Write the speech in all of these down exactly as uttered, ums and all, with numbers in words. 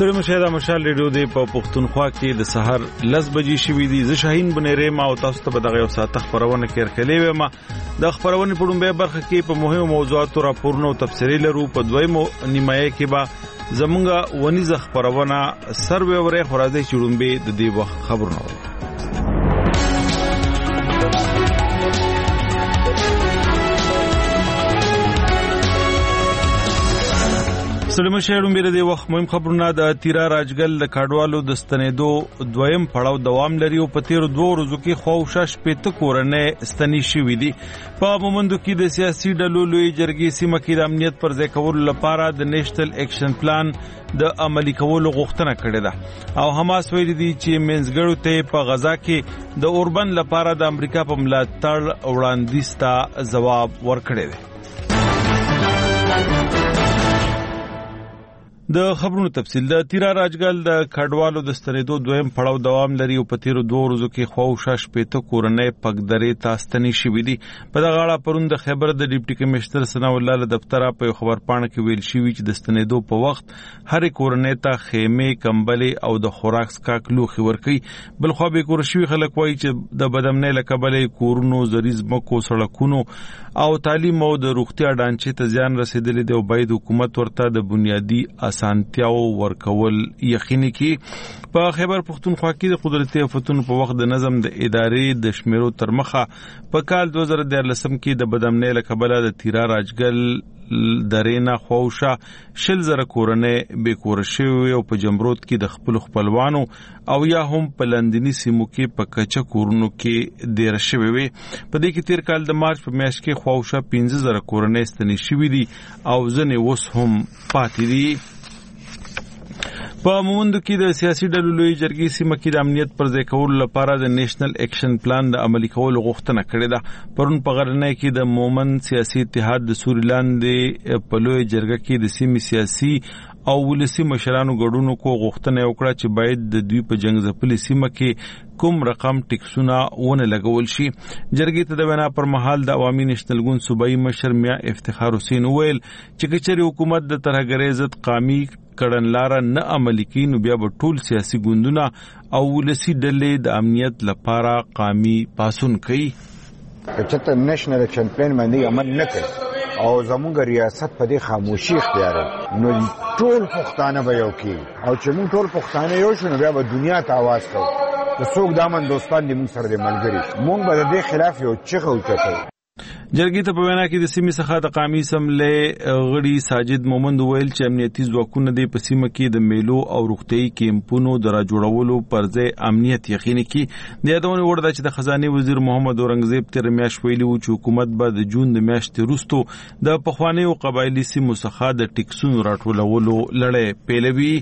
سره مشاهده مشال ریډیو دی په پښتونخوا کې د سحر لس بجې شوې دي. زه شاهین بنيره ما او تاسو ته به دغه یو ساعت خبرونه کې ورکلې وم. د خبرونه په ډومبه برخه کې په مهمو موضوعاتو راپورونه او تفسیري لرو. په دویمو نیمایي کې به زمونږه ونیزه خبرونه سروي ورې خورازي چړومبه د دې وخت خبرونه. سلام شهرون بیره دی وخت مهم خبرونه. د تیرا راجګل د کاډوالو د ستنېدو دویم پړاو دوام لري او په تیر دوه ورځو کې خوښش پېته کورنۍ ستنې شوې دي. په مومندو کې د سیاسي ډلو لوی جرګې سیمه کې د امنیت پر ځای کولو لپاره د نېشنل اکشن پلان د عملي کولو غوښتنه کړې ده او حماس ویلي دي چې منځګړو ته په غزا کې د اوربن لپاره د امریکا په ملاتړ وړاندیز ته ځواب ورکړی دی. د خبرونو تفصیل. د تیرا راجګل د کډوالو د ستنېدو دویم پړاو دوام لري او په تیر دوه ورځو کې خوښش پېته کورنۍ پګدرې تاستنی شوې دي. په دغه اړه پرون د خبر د ډیپټي کمشنر ثنا الله له دفتر په خبر پاڼه کې ویل شوی چې د ستنېدو په وخت هر کورنۍ ته خیمه کمبلې او د خوراک سکاک لوخي ورکي. بل خو به کور شوی خلک وایي چې د بدامنۍ لکبلې کورونو زریز مکو سړکونو او تعلیم او د روغتیا ډانچې ته ځان رسیدلې دی او باید حکومت ورته د بنیادی اسانتیاو ورکول یقیني کی. په خیبر پختونخوا کې د قدرتي آفتونو په وخت د نظم د ادارې د شمیرو تر مخه په کال دوه زره دیارلسم کې د بدامنۍ لکبله د تیرا راجګل درینا خوښه شل زره کورنۍ به کور شوی او په جمرود کې د خپل خپلوانو او یا هم په لندنی سیمو کې په کچا کورونو کې ډیر شوی وي. په دې کې تیر کال د مارچ په میاشت کې خوښه پنځه زره کورنۍ ستنې شوی دي او ځنې وس هم پاتې دي. په مومندو کې د سیاسي ډلو لوی جرګې سیمه کې د امنیت پر ځای کولو لپاره د نېشنل اکشن پلان د عملي کولو غوښتنه کړې ده. پرون په غرنۍ کې د مومند سیاسي اتحاد د سوریلاند په لوی جرګه کې د سیمې سیاسي او ولسی مشرانو ګډونو کو غوښتنه وکړه چې باید د دوی په جنگ ځپلې سیمه کې کوم رقم ټیکسونه ونه لګول شي. جرګې ته د وینا پر مهال د عوامي نېشنل ګوند صوبایي مشر میا افتخار حسین ویل چې کچري حکومت د ترهګرۍ ضد قومي کړنلاره نه عملي کوي نو بیا به ټول سیاسي ګوندونه او ولسی ډلې د امنیت لپاره قومي پاسون کوي. چې نېشنل اکشن پلان باندې عمل نه کوي او زموږ ریاست په دې خاموشي اختیار نو ټول پښتانه به یو کی او چې موږ ټول پښتانه یو شو نو بیا به دنیا ته आवाज کوو. د څوک دامن دوستان دې موږ سره دې ملګري موږ به د دې خلاف یو چغه وکړو. جرګې ته په وینا کې د سیمې څخه د قومي اسمبلې غړي ساجد مومند ویل چې امنیتي ځواکونه د په سیمه کې د میلو او روغتيي کیمپونو د راجوړولو پر ځای امنیت یقیني کړي. د یادونه وړ ده چې د خزانه وزیر محمد اورنګزیب تیر میاشت ویلي و چې حکومت به د جون د میاشتې وروسته د پخواني او قبایلی سیمو څخه د ټیکسونو راټولولو لړۍ پیلوي.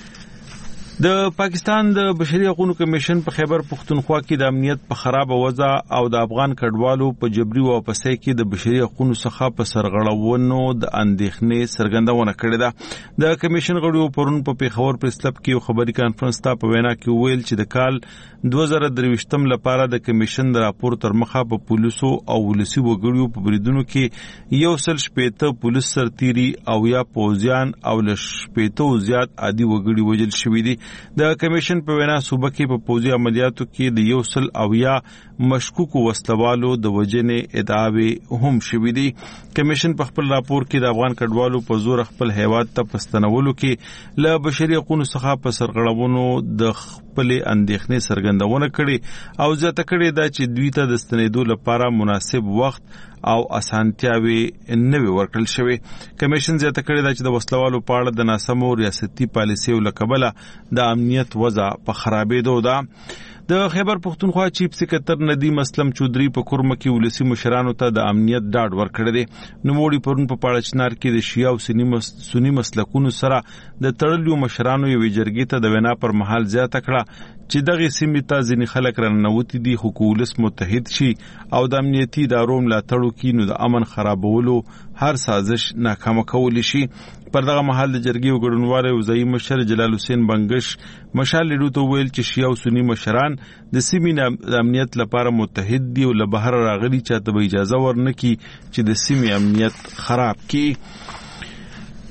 د پاکستان د بشري حقوقو کمیشن په خیبر پختونخوا کې د امنیت په خراب وضع او د افغان کډوالو په جبري واپسۍ کې د بشري حقوقو څخه په سرغړونو د اندېښنې څرګندونه کړې ده. د کمیشن غړو پرون په پیښور پریس کلب کې خبري کانفرنس ته په وینا کې ویل چې د کال دوه زره درویشتم لپاره د کمیشن د راپور تر مخه په پولیسو او ولسی وګړو په بریدونو کې یو سل شپېته پولیس سرتيري او یا پوزیان او لش شپېته زیات عادي وګړي وجل شوې دي. د کمیشن په وینا صوبه کې په پوزي عملیاتو کې د یو سل او یا مشکوک وسلوالو د وجنې ادعاوې هم شوې دي. کمیشن په خپل راپور کې د افغان کډوالو په زور خپل هیواد ته پستنولو کې له بشري حقوقو څخه په سرغړونو د خپل اندېښنې څرګندونه کړې او ځکه کړې دا چې دوی ته د ستنېدو لپاره مناسب وخت او اسانتیاوي نوي ورکړل شوی. کمیشن زیاته کړې ده چې د وسلوالو په اړه د ناسمو ریاستي پالیسیو لکبله د امنیت وضع په خرابېدو ده. د خیبر پختونخوا چیف سکرټر ندیم اسلم چودري په کورمه کې ولسی مشرانو ته د امنیت ډاډ ورکړی دی. نوموړي پرون په پاړچنار کې د شیعه او سنی مسلکونو سره د تړلیو مشرانو یو جرګې ته د وینا پر مهال زیاته کړه چې دغه سیمې ته ځینې خلک راننوتي دي خو ولس متحد شي او د امنیتي ادارو ملاتړ وکړي نو د امن خرابولو هر سازش ناکامه کولی شي. پر دغه مهال د جرګې وګړنوال وزیر مشر جلال حسین بنگش مشال لیدو ته ویل چې شیعه او سنی مشران د سیمې د امنیت لپاره متحد دي او له بهر راغلي چاته به اجازه ورنکړي چې د سیمې امنیت خراب کړي.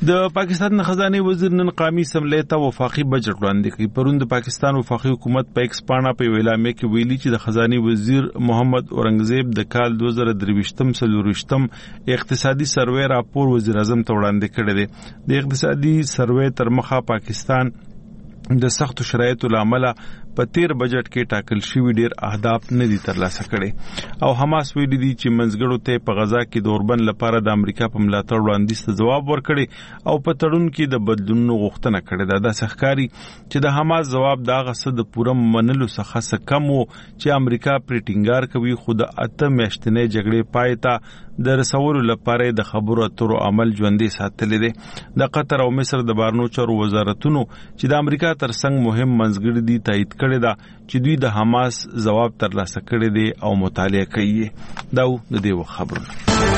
د پاکستان خزانه وزیر نن قومي اسمبلی ته وفاقي بجټ وړاندې کړ. پرون د پاکستان وفاقي حکومت په ایکس پاڼه په اعلامیه کې ویلي چې د خزانه وزیر محمد اورنګزیب د کال دوه زره درویشتم څلورویشتم اقتصادي سروې راپور وزیر اعظم ته وړاندې کړی دی. د اقتصادي سروې تر مخه پاکستان د سختو شرایطو لامل په تیر بجټ کې ټاکل شوی ډیر اهداف نه دي ترلاسه کړي او حماس ویلي دي چې منځګړو ته په غزا کې د اوربند لپاره د امریکا په ملاتړ وړاندیز ته ځواب ورکړي او په تړون کې د بدلونونو غوښتنه کړې ده. دا ښکاري چې د حماس ځواب دا غسه د پوره منلو څخه څه کم و چې امریکا پرې ټینګار کوي، خو د اته میاشتنې جګړې پای ته د رسولو لپاره د خبرو اترو عمل ژوندې ساتلی دی. د قطر او مصر د بهرنیو چارو وزارتونو چې د امریکا ترڅنګ مهم منځګړي دي تایید کړی ده چې دوی د حماس ځواب ترلاسه کړی دی او مطالعه کوي. دا د دې خبرونه.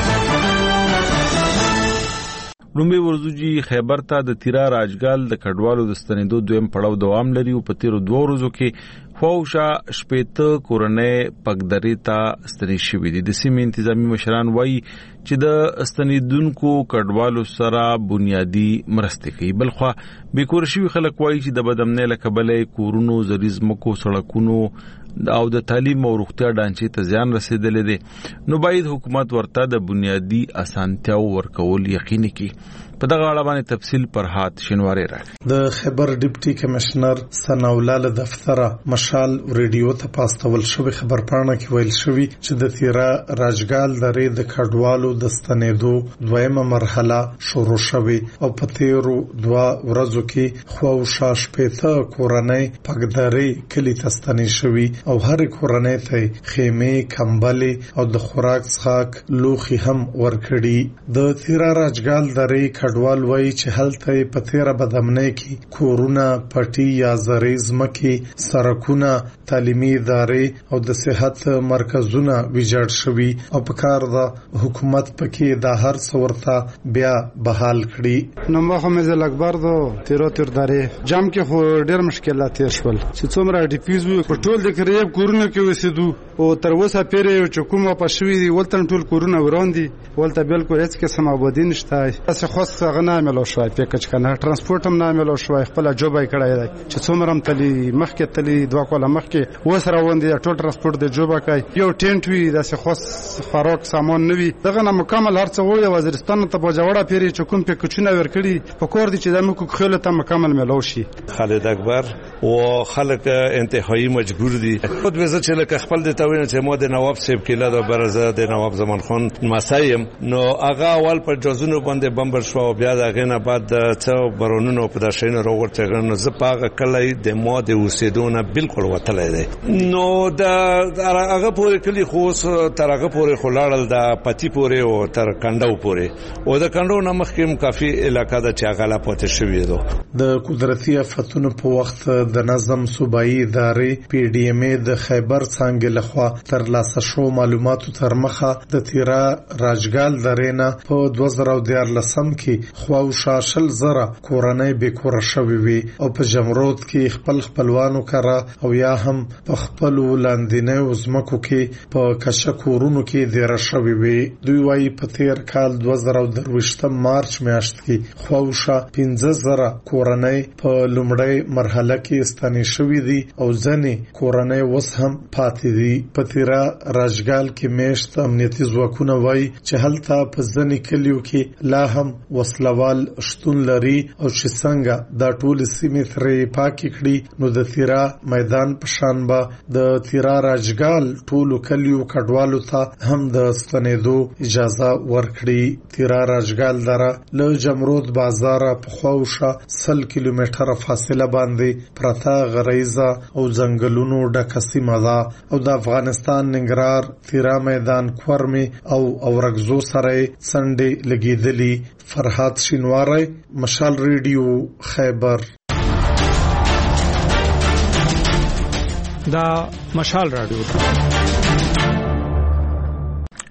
لومبي ورزوجي خیبر ته د تیرا راجګال د کډوالو د ستنېدو دویم پړاو دوام لري او په تیرو دوه ورځو کې فوشا شپېته کورنۍ پګدري ته ستنې شوې دي. د سیمې انتظامی مشران وایي چې د ستنېدونکو کډوالو سره بنیادی مرستې کوي. بلخوا بیکور شوي خلک وایي چې د بدامنۍ له کبله کورونو، زریزمکو، سړکونو او د تعلیم او روغتیا ډانچې ته زیان رسیدلی دی. نو باید حکومت ورته د بنیادی اسانتیاو ورکول یقیني کړي. په دغه اړه باندې تفصیل فرحات شینواری راغی. د خیبر ډیپټي کمشنر ثناءالله له دفتره مشال ریډیو ته پاستول شوی خبر پاڼه کې ویل شوی چې د تیرا راجګال درې د کډوالو د ستنېدو دویمه مرحله شروع شوی او په تیرو دوه ورځو کې خواوشا شپېته کورنۍ پګدري کلی ته ستنې شوی او هر کورنۍ ته خیمه، کمبلې او د خوراک څښاک لوښي هم ورکړي. د تیرا راجګال درې کډوال وایي چې هلته په تیره بدامنۍ کې کورونه، پټي یا زریز مکي، سرکونه، تعلیمي ادارې او د صحت مرکزونه ویجاړ شوي او په کار د حکومت پکې د هر څورته بیا بحال کړي. نو محمد اکبر دو تیرو تیر دارې جام کې خو ډېر مشکلات تیر شول چې څومره ډیفیوز وو په ټول د کریب کورونه کې وسیدو او تر اوسه پیرې چې کومه پښوی دی ولتن ټول کورونه وراندي ولته بالکل هیڅ قسم آبادی نشته. تاسو خو څنګه نه ملو شوي پکچ کنه ترانسپورت هم نه ملو شوي خپل جوبای کړای دی چې څومره هم تلی مخکې تلی دوه کوله مخکې وسره وندي ټول ترانسپورت د جوبا کوي یو ټینټ وی د څه خاص فاروق سامان نوي دغه نه مکمل هر څه وي وزیرستان ته بجوړه پیری چې کوم پکچونه ورکړي په کور دي چې د مکو خله ته مکمل ملو شي. خالد اکبر او خلک انتهایی مجبور دي خود وزه چې لکه خپل د توین چې مو د نواب صاحب کله د برزه د نواب زمان خان مسایم نو هغه اول پر جزونو باندې بمبر شو بیا دا غنه بعد څو برونونو په داشینه روغورته غنه زپاغه کله د مو د وسیدونه بالکل وتلای دی. نو دا هغه پورې کلی خو تر هغه پورې خلاړل د پتی پورې او تر کندو پورې او د کندو نمخ کې کافي علاقہ د چاغلا پته شوې دو. د قدرتي آفتونو په وخت د نظم صوبایي ادارې پی ډی ایم ای د خیبر څنګه لخوا تر لاسه شو معلوماتو تر مخه د تیرا راجګال درینه په دوه زره دیارلسم کې خواوشا شل زره کورنۍ بیکوره شوې وي او په جمرود کې خپل خپلوانو کرا او یا هم په خپل لاندینه وزمکو کې په کشکورونو کې ډیر شوې وي. دوی وايي په تیر کال دوه زره درویشتم مارچ میاشت کې خواوشا پنځه زره کورنۍ په لومړی مرحله کې ستنې شوې دي او ځنې کورنۍ وس هم پاتې دي. په تیرا راجګال کې میشت امنیتي ځواکونه وايي چې هلته په ځنې کلیو کې لا هم وسلوال شتون لري او چې څنګه دا ټول سیمې ترې پاکي کړي نو د تیرا میدان په شان به د تیرا راجګال ټول کلیو کډوالو ته هم د ستنېدو اجازه ورکړي. تیرا راجګال دره له جمرود بازار په خواوشا سل کیلومتره فاصله باندې پرتا غریزه او ځنګلونو ډکه سیمه ده او د افغانستان ننګرهار تیرا میدان کورمي او اورګزو سره څنډې لګیدلی. فرحات شینواری مشال ریډیو خیبر. دا مشال رادیو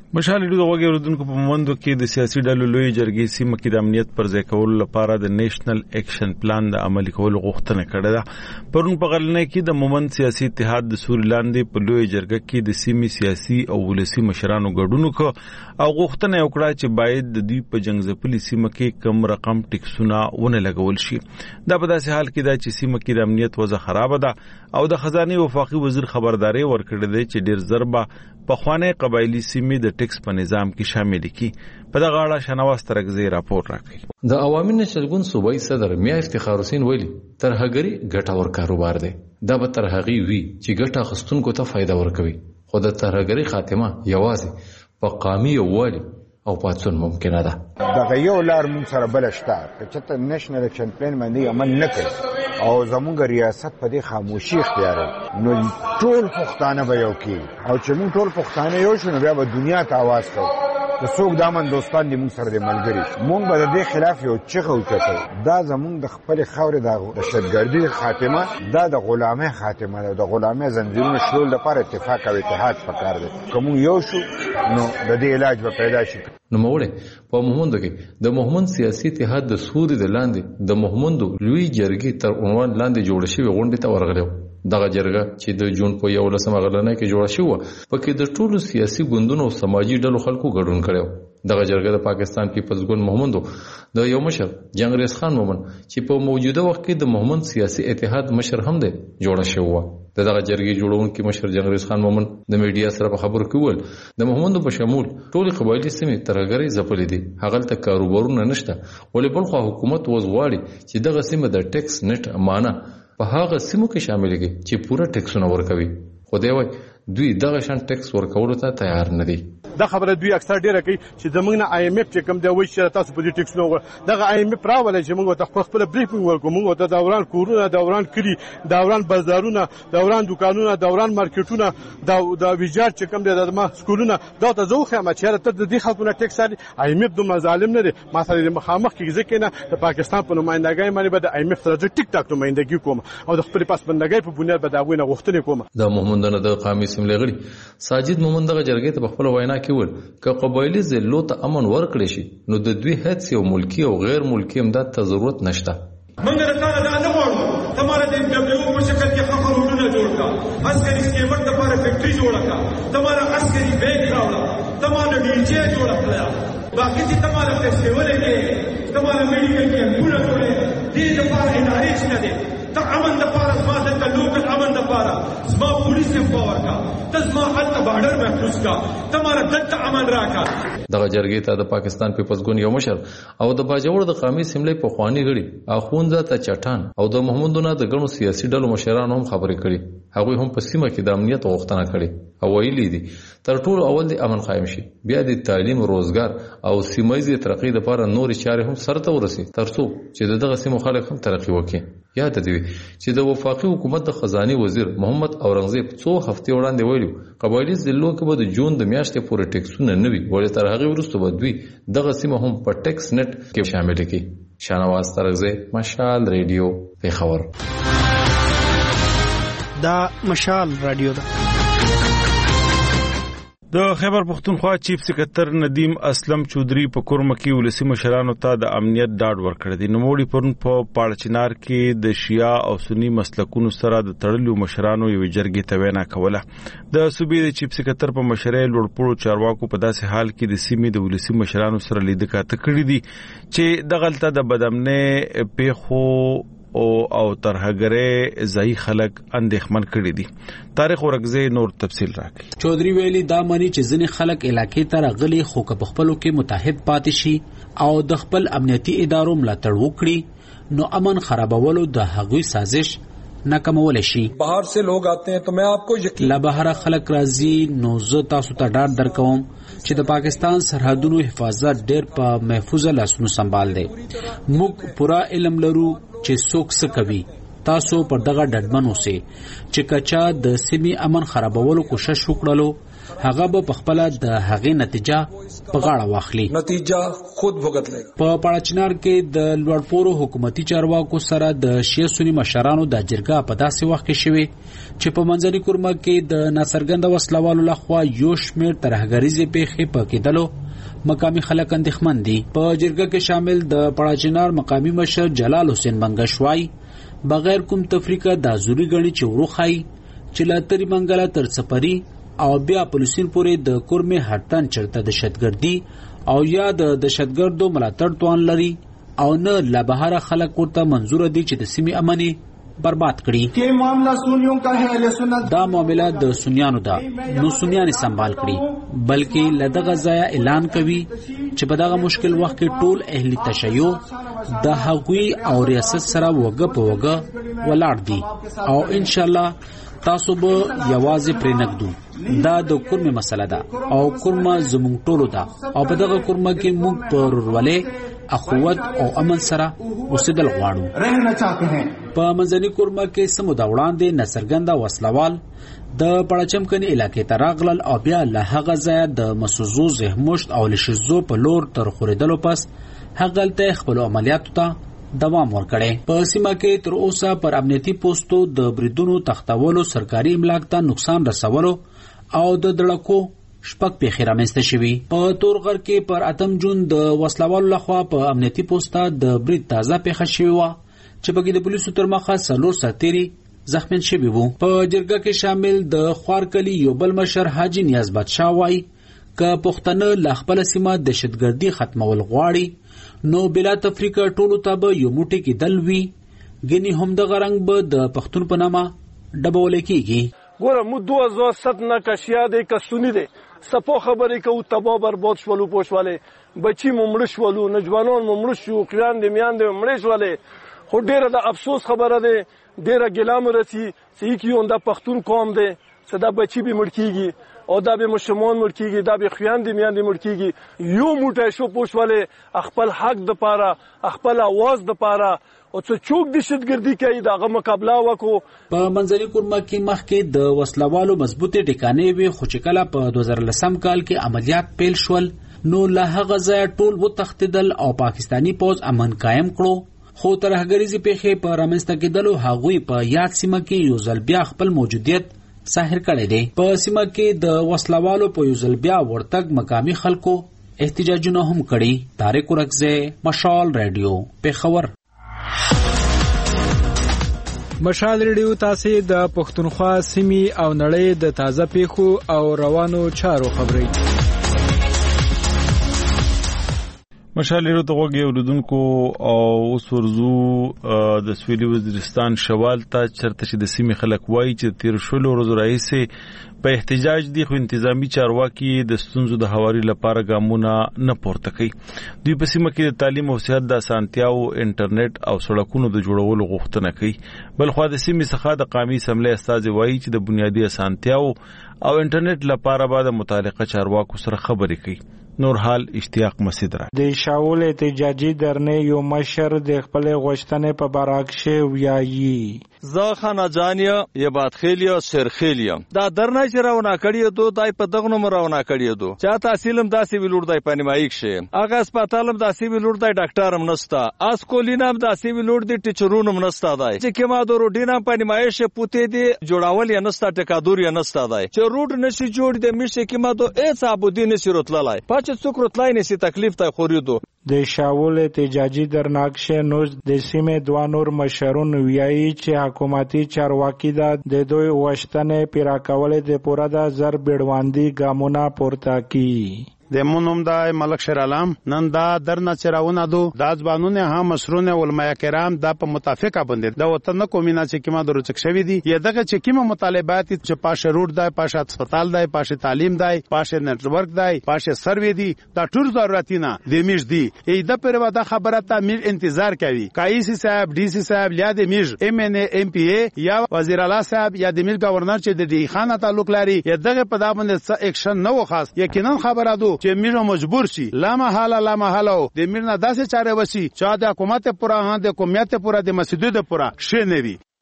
مشال ډیرو وګړو اوردونکو په موندو کې د سیاسي ډلو لوی جرګې سیمه کې د امنیت پر ځای کولو لپاره د نېشنل اکشن پلان د عملي کولو غوښتنه کړې ده. پرون په غلنۍ کې د مومند سیاسي اتحاد د سوري لاندې په لوی جرګه کې د سیمې سیاسي او ولسي مشرانو ګډون وکړ او غوښتنه یې وکړه چې باید د دوی په جنگځپلي سیمه کې کم رقم ټیکسونه ونه لګول شي. دا په داسې حال کې ده چې سیمه کې د امنیت وضع خراب ده او د خزانه وفاقي وزیر خبرداري ورکړې ده چې ډیر ضربه په خوانه قبایلی سیمې د ټیکس په نظام کې شامل کی. په دغه اړه شنواز ترغزي راپور راکړي. د عوامي نشلګون صوبایي صدر میا افتخار حسین ویلي ترهګری ګټور کاروبار دی. دا به ترهغي وی چې ګټه خستونکو ته فائدہ ورکوي. خو د ترهګری خاتمه یوازې په قامي یووالي او پاتون ممکنه ده. دغه یو لار مون سره بلشتہ چې نېشنل اکشن پلان باندې عمل نکړي او زموږ ریاست په دې خاموشي اختیار نو ټول پښتانه به یو کی او چې مون ټول پښتانه یو شنو بیا به دنیا ته आवाज کوي. د څوک دامن دوستان دي مون سره د ملګری مون به د دې خلاف یو چغه اوچته. دا زموږ د خپل خاورې د دهشتګردي خاتمه دا د غلامۍ خاتمه ده. د غلامۍ زنجیرونو شلول لپاره اتفاق او اتحاد پکار دی. کوم یو شو نو د دې علاج به پیدا شي. نو موړې په مومندو کې د مومند سیاسي اتحاد د سوري د لاندې د مومندو لوی جرګې تر عنوان لاندې جوړ شوی غونډه ته ورغلو. دغه جرګه چې د جون په یولسمه غلنۍ کې جوړه شوه پکې د ټولو سیاسي ګوندونو او سماجی ډلو خلکو ګډون کړو. دغه جرګه د پاکستان پیپلز ګوند مومندو د یو مشر جنگریز خان مومن چې په موجوده وخت کې د مومند سیاسي اتحاد مشر هم دی جوړه شوه. دغه جرګې جوړونکي مشر جنگریز خان مومن د میډیا سره په خبرو کې ول د مومندو په شمول ټول قبایلی سیمې ترهګری ځپلې دي. هغه ته کاروبارونه نشته ولې بل خو حکومت وزغواړي چې دغه سیمه د ټیکس نت امانه په هغه سیمو کې شامل دي چې پوره ټیکسونه ورکوي. خو دی وای دوی دغه شان ټیکس ورکولو ته تیار نه دي. دا خبره دوی اکثر ډیره کوي چې زمونږ نه آی ایم ایف چې کوم دی وایي چې تاسو په دې ټیکس نو دغه آی ایم ایف راولای چې موږ ته خپل بریفینګ ورکو. موږ ته دوران کورونه دوران کلی دوران بازارونه دوران دکانونه دوران مارکیټونه دا د ویجار چې کوم دی د ما سکولونه دا ته زه خو ما چې ته د دې خلکو نه ټیکس اخلي. آی ایم ایف دومره ظالم نه دی. ما سره د مخامخ کې ځکه نه د پاکستان په نمائندګۍ باندې به د آی ایم ایف سره ټیک ټاک نمائندګي کوم او د خپل پاسبندګۍ په بنیاد به دا غوښنه غوښتنه کوم. د مومندانو د قامي سیمې غړي ساجد مومند دغه جرګې ته په خپل وینا کې ول ک قبایلی ضلعو ته امن ورکړي شي نو د دوی هڅې او ملکی او غیر ملکی امداد ته ضرورت نشته. موږ راځه دا نه غواړو تمہاره د دبليو په شکل کې خبر ورونه جوړ کا عسکري سکیمر د لپاره فیکټری جوړ کا تمہاره عسکري بیگ راوړه تمہاره ډی جی جوړ کړه باقي چې تمہاره پیسې ولګي تمہاره میډیکل کې پوره کړې دې لپاره ادارې شته دي. ته امن د لپاره زما د لوکل امن د لپاره زما پولیس امپاور کا تزما حتی بارډر محفوظ کا تمہاره دلته امن راکا. دغه جرګې ته د پاکستان پیپلز ګوند یو مشر او د باجوړ د قامي سیملې په خواني غړي اخوند ته چټان او د محمدونه د غنو سیاسي ډلو مشرانو هم خبرې کړي. هغه هم په سیمه کې د امنیت غوښتنه کړي او ویلي دي تر ټولو اول د امن قائم شي بیا د تعلیم روزګار او سیمایي ترقی لپاره نور چارې هم سرته ورسي ترڅو چې دغه سیمو خلک هم ترقی وکړي. یاد دی چې د وفاقي حکومت د خزاني وزیر محمد اورنګزیب څو هفتې وړاندې ویلو قبایلی ضلعو کې به د جون د میاشتې پورې ټیکسونه نه وي ولې تر هغه وروسته به دوی دغه سیمه هم په ټیکس نت کې شامل کړي. شانواز ترغزی مشال ریډیو پیښور. دا مشال رادیو ده. د خیبر پختونخوا چیف سکرټر ندیم اسلم چودري په کورمه کې ولسی مشرانو ته د امنیت ډاډ ورکړ دي. نوموړي پرون په پاړچنار کې د شیا او سنی مسلکونو سره د تړلو مشرانو یو جرګې ته وینا کوله. د صوبې د چیف سکرټر په مشرۍ لوړپوړو چارواکو په داسې حال کې د سیمې د ولسی مشرانو سره لیدکاته کړې دي چې دغلطه د بدامنۍ پیښو او او ترهګره ځای خلک اندېښمن کړي دي. تاریخ ورغزه نور تفصیل راکړي. چودري ویلي دا مانی چې ځنې خلک علاقې ته راغلي خو په خپلو کې متحد پاتې شي او د خپل امنیتي ادارو ملاتړ وکړي نو امن خرابولو د هغوی سازش ناکامول شي. بهر سے لوگ آتے ہیں تو میں آپ کو یقین لا بهر خلک راځي نو زه تاسو ته ډاډ درکوم چې د پاکستان سرحدونو حفاظت ډېر په محفوظه لاسونو سنبال دی. موږ پورا علم لرو چې څوک څه کوي تاسو پر دغه ډډمن اوسئ چې کچا د سیمې امن خرابولو کوشش وکړلو هغه به خپل د هغې نتیجه په غاړه واخلي. نتیجه خود وګت لري. په پاړچنار کې د لوړپوړو حکومتي چارواکو سره د شیعه سنی مشرانو د جرګه په داسې وخت کې شوي چې په منځني کورمه کې د ناڅرګنده وسلوالو لخوا یو شمېر ترهګریزې پیښې په کېدلو مقامی خلک اندېښمن دي. په جرګه کې شامل د پاړچنار مقامی مشر جلال حسین بنګشوای بغیر کوم تفریقه د ضروري غړي چې وروخای چې لا تری منګلا تر سپری او بیا پولیسین پورې د کورمه هټن چرته د دهشتګردي او یا د دهشتګردو ملاتړ توان لري او نه لا بهر خلک ورته منزور دي چې د سیمې امني برباد کړي. دا معاملہ د سنیانو ده نو سنیان سنبال کړي بلکې لدغه ځای اعلان کوي چې په دغه مشکل وخت کې ټول اهل تشیع د حقوقي او ریاست سره وګ په وګ ولاړ دي او ان شاء الله تاسو به یوازې پرې نګدو. دا د کورمه مسله ده او کورمه زموږ ټولو ده او په دغه کورمه کې موږ پر ورولې اخوت او امن سره اوسېدل غواړو. په منځني کورمه کې سمو دا وړاندې نڅرګنده وسلوال د پړچمکني علاقې ته راغلل او بیا له هغه ځایه د مسوزو زهمشت او لشزو په لور تر خوریدلو پس هغلته خپل عملیاتو ته دوام ورکړي. په سیمه کې تر اوسه پر امنیتي پوسټو د بریدونو تختولو سرکاري املاک ته نقصان رسولو او د دړکو شپږ پیښې رامنځته شوي. په تورغر کې پر اتم جون د وسلوالو لخوا په امنیتي پوسټه د برید تازه پیښه شوې وه چې پکې د پولیسو تر مخه څلور سرتیري زخمیان شوي وو. په جرګه کې شامل د خوارکلي یو بل مشر حاجي نیاز بادشاه وایي که پښتانه له خپله سیمه دهشتګردي ختمول غواړي نو بلا تفریقه ټولو ته به یو موټی کې دل وي ګنې همدغه رنګ به د پښتون په نامه ډبولی کېږي. ګوره مو دو هزار ست نه که شیعه دی که سني دی سپو خبرې کوو تباه برباد شولو پوه شولې بچي مو مړه شولو نجوانان مو مړه شو خویندې میندې مو مړې شولې خو ډېره د افسوس خبره دی ډېره ګیله مو رسي چې هیڅ یو دا پښتون قوم دی چې دا بچي به مړ کېږي او دا به مشمون مړ کېږي دا به خویندې میندې مړ کېږي یو موټی شو پوه شولې خپل حق دپاره خپل اواز دپاره او څه څوک دهشتګردي کوي د هغه مقابله وکړو. په منځني کورمه کې مخکې د وسلوالو مضبوطې ټکانې وې خو چې کله په دوه زره لسم کال کې عملیات پیل شول نو له هغه ځایه ټول وتښتېدل او پاکستاني پوځ امن قایم کړو خو ترهګریزې پیښې په رامنځته کېدلو هغوی په یاد سیمه کې یو ځل بیا خپل موجودیت ظاهر کړی دی. په سیمه کې د وسلوالو په یو ځل بیا ورتګ مقامي خلکو احتجاجونه هم کړي. طارق ورکزی مشال رادیو پیښور. مشال ریډیو تاسو د پښتونخوا سیمې او نړۍ د تازه پیښو او روانو چارو خبري. مشال ریډیو ته وګورئ اوردونکو او اوس ورزو د سویلي وزیرستان شوال ته چرته چې د سیمې خلک وایي چې تیر شلو ورځو راهیسې په احتجاج دي خو انتظامی چارواکي د ستونزو د هواري لپاره ګامونه نه پورته کوي. دوی په سیمه کې د تعلیم او صحت د اسانتیاو انټرنیټ او سړکونو د جوړولو غوښتنه کوي. بلخو د سیمې څخه د قومي اسمبلی استازي وایي چې د بنیادی اسانتیاو او انټرنیټ لپاره به د متعلقه چارواکو سره خبرې کوي. نور حال اشتیاق مسعود را د شاول احتجاجي درنه یو مشر د خپل غوښتنې په برعکس ویایي زه خانه جانیا یا بادخیلیا سرخیلیا دا درنه چې راونه کړی دو دای په دغنو مراونه کړی دو چا تحصیلم داسې ویلور دای پنیمایک شه اغه هسپتالم داسې ویلور دای ډاکټرم نستا اس کولینم داسې ویلور دی ټیچرونم نستا دای چې کما د روډینم پنیمایش پوتې دی جوړاول یا نستا ټکادور یا نستا دای چې روډ نشي جوړ دی میشه کما دو اڅ ابودی نشي رتللای چې څوک رتلای نشي تکلیف ته خوریدو. د شاول احتجاجي درناکش نوز د سیمې دوه نور مشرون ویایي چې حکومتي چارواکي د دوی وشتنې پیرا کول د پورا د زر بیړواندي ګامونه پورته کی. د مونوم د ملک شیر علام نن دا درنه چراونه دو د ځوانونه هم مسرونه علماء کرام د په متفقه باندې د وطن کومینه چې کیما درو چک شوی دي یا دغه چې کیما مطالبات چې پاشه روډ دای پاشه هسپتال دای پاشه تعلیم دای پاشه نتورک دای پاشه سروې دي دا ټول ضرورتونه د میش دي ای د پر ودا خبره ته میر انتظار کوي کایسی صاحب ډی سی صاحب یا د میش ام ان ام پی ای یا وزیر اعلی صاحب یا د میل گورنر چې د دی خانه تعلق لري یا دغه په دا باندې څه اکشن نه وخاص یقینا خبره دو چې میر مجبور شي لا محاله لا محاله د میر نه داسې چاره وسی چې د حکومت پورا هند د قومیت پورا د مسجد پورا شې نه وي.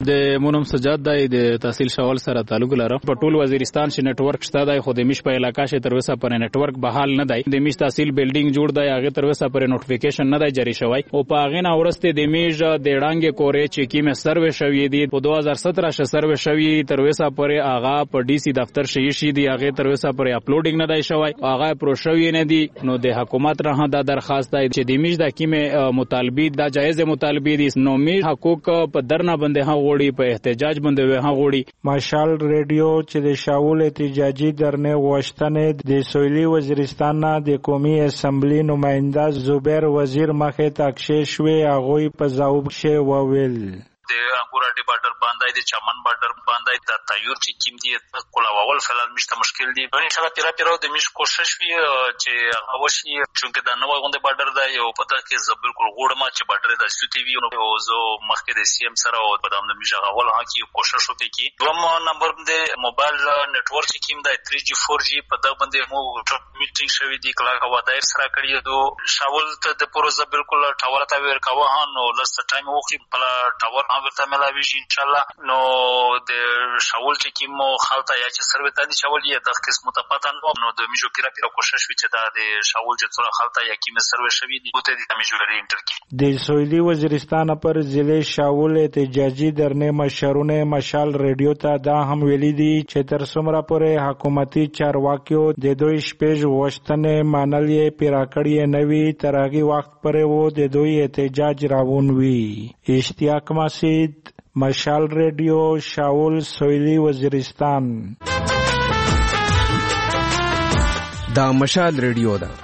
د مونم سجاد دای د تحصیل شوال سره تعلق لري. په ټول وزیرستان شي نت ورک شته دای خو د میش په علاقې شه تر وسه پر نت ورک بحال نه دی. د میش تحصیل بلډینګ جوړ دی هغه تر وسه پر نوټیفیکیشن نه دی جاری شوی او په هغه نه ورسته د میش د ډانګ کورې چې کیمه سروې شوی دی په دوه هزار سطر شه سروې شوی تر وسه پر هغه په ډي سي دفتر شي شي دی هغه تر وسه پر اپلوډینګ نه دی شوی هغه پرو شوی نه دی. نو د حکومت راه دا درخواست دی چې د میش د کیمه مطالبه دا جایز مطالبه دي نو میش حقوق په درنه باندې ها غوړي په احتجاج باندې ها غوړي. مشال ریډیو چې د شاول احتجاجي درنه وشتنه د سویلي وزیرستان نه د قومي اسمبلی نماینده زبیر وزیر مخه تاکشش وی هغه په ځواب شی وویل د انګوراټي بارډر باندې د چمن بارډر باندې د تایور چې کیم دي کولاول فلال مشته مشکل دي ان شاء الله پیرا پیرا د مش کوشش وی چې اوشي چې د نوو غونډه بارډر دا یو پته کې زبر کول غوړم چې بارډر د سټي وی او زو مخکې د سی ام سره او په دامن مشه غول ها کې کوشش وکړي کی دوم نمبر د موبایل نتورک چې کیم د تھری جی فور جی په دغه باندې مو میټینګ شوی دی کله کا ودایر سره کړی دو شاول ته د پروژه بالکل ټاور ته ور کاوه نو لست ټایم وکړي په ټاور ورته ملاویږي ان شاء الله. نو د شاول چې کیمو خالته یا چې سروي ته دي شاول یې د قسمه ته پاتن نو د میجو پیرا پیرا کوشش وکړي چې دا د شاول چې څوره خالته یا کیمه سروي شوی دي ته د میجو لري انټر کی د سویلي وزیرستان پر ضلع شاول احتجاجي درنه مشرونه مشال ریډیو ته دا هم ویلي دي چې تر څومره پورې حکومتي چارواکیو د دوی شپږ وشتنه مانلې پیرا کړی نوي ترغي وخت پرې وو د دوی احتجاج راوون وی. اشتیاق ماسید مشال ریډیو شاول سویلي وزیرستان. دا مشال ریډیو ده.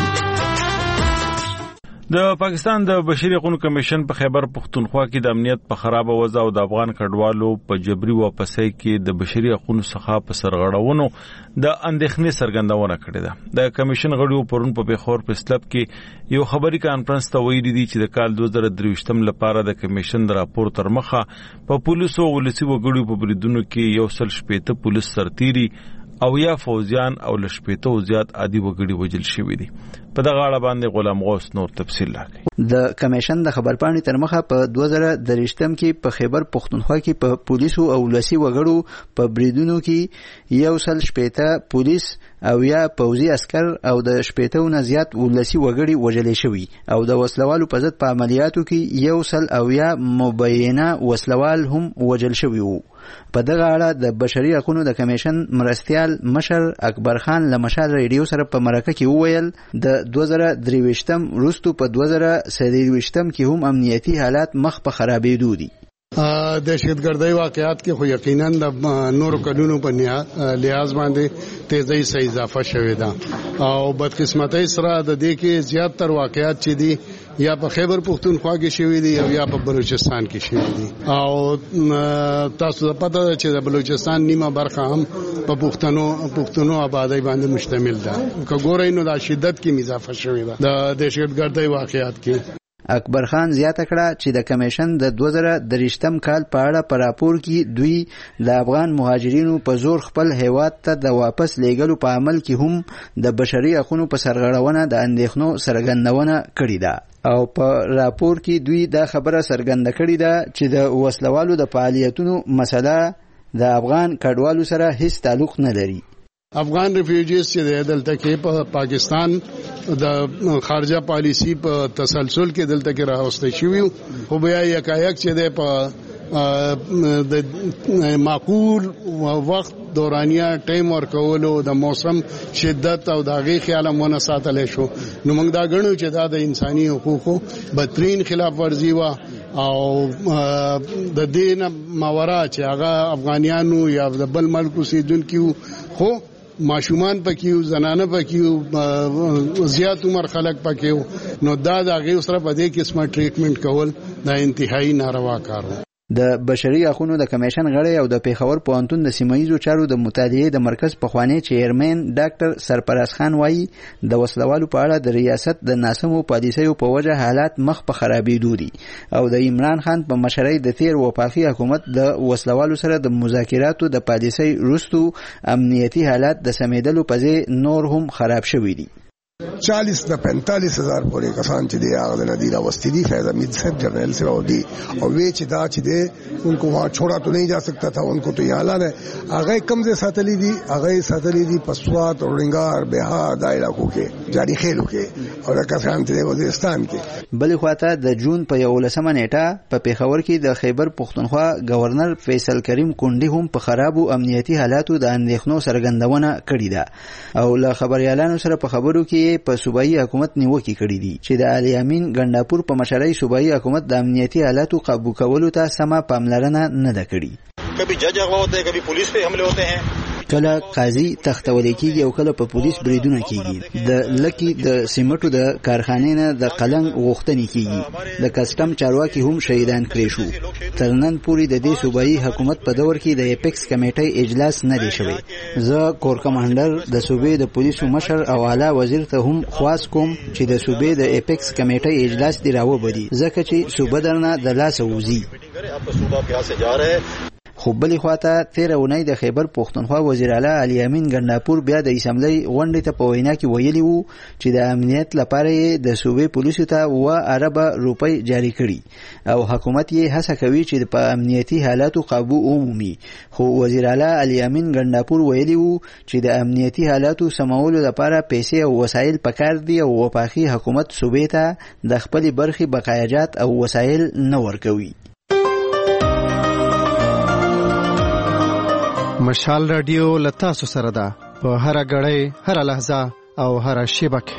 د پاکستان د بشري حقوقو کمیشن په خیبر پختونخوا کې د امنیت په خراب وضع او د افغان کډوالو په جبري واپسۍ کې د بشري حقوقو څخه په سرغړونو د اندېښنې څرګندونه کړې ده. د کمیشن غړو پرون په بخور په اسلب کې یو خبري کانفرنس ته ویلي دي چې د کال دوه زره درویشتم لپاره د کمیشن د راپور تر مخه په پولیسو ولسی وګړو په بریدونو کې یو سل شپېته پولیس سرتيري او یا فوزیان او لشپېته زیات عادي وګړي وجل شوی دي. په دغه اړه باندې غلام غوث نور تفصیل راکړي. د کمیشن د خبرپاڼې تر مخه په دوه زره درویشتم کې په خیبر پختونخوا کې په پولیسو او ولسی وګړو په بریدونو کې یو سل شپېته پولیس او یا پوځي عسكر او د شپېته نه زیات ولسی وګړي وژل شوي او د وسلوالو په ضد په عملیاتو کې یو سل او یا مبینه وسلوال هم وژل شوي وو. په دغه اړه د بشري حقوقو د کمیشن مرستيال مشر اکبر خان له مشال ریډیو سره په مرکه کې وویل د دوه زره درویشتم وروسته په دوه زره څلوېښتم کې هم امنیتي حالات مخ په خرابېدو دي. دهشتګردۍ واقعات کې خو یقینا د نور قانونو په لحاظ باندې تیزی سره اضافه شوې ده او بدقسمتۍ سره د دې کې زیات تر واقعات چې دي یا په خیبر پختونخوا کې شوی دي او یا په بلوچستان کې شوی دي او تاسو ته پته ده چې د بلوچستان نیمه برخه هم په پښتنو پښتنو آبادی باندې مشتمل ده. که ګورئ نو د شدت کې اضافه شوی ده د دهشتګردۍ واقعات کې. اکبر خان زیاته کړه چې د کمیشن د دوه زره درویشتم کال په اړه په راپور کې دوی د افغان مهاجرینو په زور خپل هیواد ته د واپس لیږلو په عمل کې هم د بشري حقوقو په سرغړونه د اندېښنو څرګندونه کړې ده او په راپور کې دوی دا خبره څرګنده کړې ده چې د وسلوالو د فعالیتونو مسله د افغان کډوالو سره هیڅ تعلق نه لري. افغان ریفیوجیز چې د دلته کې په پاکستان د خارجه پالیسی په تسلسل کې دلته کې راوستي شوی خو بیا یکایک چې د په د معقول وخت دورانیه ټایم ورکولو د موسم شدت او د هغې خیاله مونه ساتلی شو نو موږ دا ګڼو چې دا د انساني حقوقو بدترین خلاف ورزي وه او د دې نه ماورا چې هغه افغانیانو یا د بل ملک اوسېدونکي خو ماشومان پکې او زنانه پکې او زیات عمر خلک پکې نو دا د هغې سره په دې قسمه ټریټمنټ کول دا انتهایی ناروا کار و. د بشري حقوقو د کمیشن غړی او د پیښور پوهنتون د سیمه‌ییزو چارو د مطالعې د مرکز پخوانی چیرمن ډاکټر سرپرست خان وایي د وسلوالو په اړه د ریاست د ناسمو پالیسیو په وجه حالات مخ په خرابېدو دي او د عمران خان په مشرۍ د تیر وفاقي حکومت د وسلوالو سره د مذاکراتو د پالیسۍ وروسته امنیتي حالات د سمیدلو په ځای نور هم خراب شوي دي. चालीस نه پینتالیس هزار پورې کسان چې دی هغه نه دی راوستي دي. فیض حمید صاحب جنرل سے ودی او وی چې دا چې دی उनको वहां छोड़ा तो नहीं जा सकता था, उनको तो यहाँ लाना है. هغه کم ځای ساتلې دي, هغه ساتلې دي پسوات او رنګار بها د علاقو کې جاری خېلو کې او کسان ته وزیرستان کې. بل خواته د جون په یولسمه نیټه په پیښور کې د خیبر پښتونخوا گورنر فیصل کریم کونډي هم په خرابو امنیتي حالاتو د اندېښنو څرګندونه کړې ده او له خبريالانو سره په خبرو کې په صوبایي حکومت نیوکې کړې دي چې د علي امین ګنداپور په مشرۍ صوبایي حکومت د امنیتي حالاتو قابو کولو ته سمه پاملرنه نه ده کړې. کبھی جج اغوا ہوتے ہیں, کبھی پولیس پہ حملے ہوتے ہیں, کله قاضي تختول کېږي او کله په پولیس بریدونه کېږي. د لکی د سیمټو د کارخانې نه د قلنګ غوښتنې کېږي. د کسټم چارواکي هم شهیدان کړي شو. تر نن پورې د دې صوبایي حکومت په دور کې د اپیکس کمیټې اجلاس نه دی شوی. زه کور کمانډر د صوبې د پولیسو مشر او اعلی وزیر ته هم خواست کوم چې د صوبې د اپیکس کمیټې اجلاس دی راوبدي, ځکه چې صوبه درنه د لاسه وځي. خو بلې خواته تیره اونۍ د خیبر پښتونخوا وزیر اعلی علي امین ګنداپور بیا د اسمبلی غونډې ته په وینا کې ویلي وو چې د امنیت لپاره د صوبې پولیسو ته اوه اربه روپۍ جاري کړي او حکومت یې هڅه کوي چې په امنیتي حالاتو قابو ومومي. خو وزیر اعلی علي امین ګنداپور ویلي وو چې د امنیتي حالاتو سمولو لپاره پیسې او وسایل پکار دي او وفاقي حکومت صوبې ته د خپلې برخې بقایاجات او وسایل نه ورکوي. مشال رادیو لتا سو سره ده په هر غړې هر لحظه او هر شیبه کې.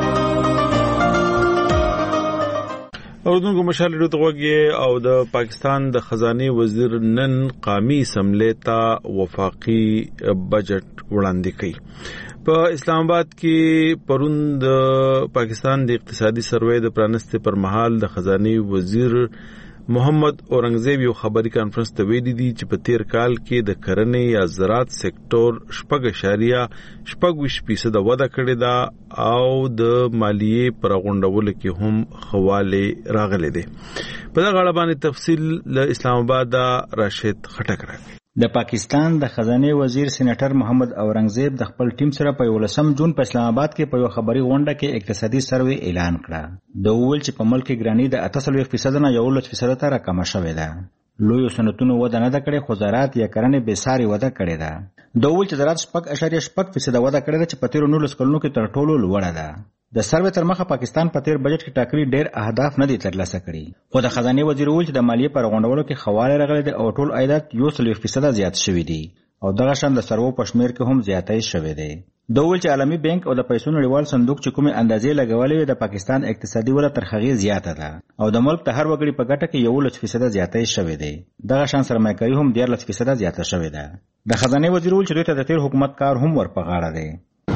اوردونکو مشال رادیو ته وګورئ او د پاکستان د خزانه وزیر نن قومي اسمبلی ته وفاقي بجټ وړاندې کړي. په اسلام آباد کې پرون د پاکستان د اقتصادي سروې د پرانسته پر مهال د خزانه وزیر محمد اورنګزیب یو خبري کانفرنس ته ویلي دي چې په تیر کال کې د کرنې یا زراعت سکتور شپږ اشاریه شپږ ویشت فیصد وده کړې ده او د مالیې پر غونډولو کې هم خواله راغلي دي. په دغه اړه باندې تفصیل له اسلام آباد راشد خټک راغی. د پاکستان د خزانه وزیر سېنیټر محمد اورنګزیب د خپل ټیم سره په یولسم جون په اسلام آباد کې په یو خبري غونډه کې اقتصادي سروې اعلان کړه. د ویل چې په ملک کې ګرانی د اته سلوي فیصد نه یولس فیصد ته راکمه شوې ده. لوی صنعتونو وده نه ده کړې, خو زراعت یا کرنې بې ساري وده کړې ده. د ویل چې زراعت شپږ اشاریه شپږ فیصد وده کړې ده چې په تیرو نولس کلونو کې تر ټولو لوړه ده. د سروې تر مخه پاکستان په تیر بجټ کې ټاکلي ډېر اهداف نه دي ترلاسه کړي, خو د خزانه وزیر ویل چې د مالیې پر غونډولو کې خواله راغلي دي او ټول عایدات یو سلوي فیصد زیات شوي دي او دغه شان د سرو په شمیر کې هم زیاتې شوې ده. د ویل چې عالمي بانک او د پیسو نړیوال صندوق چې کومه اندازې لګولې د پاکستان اقتصادي وده تر هغه زیاته ده او د ملک ته هر وګړي په ګټه کې یو لس فیصد زیاتې شوې ده. دغه شان سرمایه‌کاري هم ډېر لس فیصد زیاته شوې ده. د خزانه وزیر ویل چې دوی ته د تیر حکومت کار هم ورپه غاړه ده.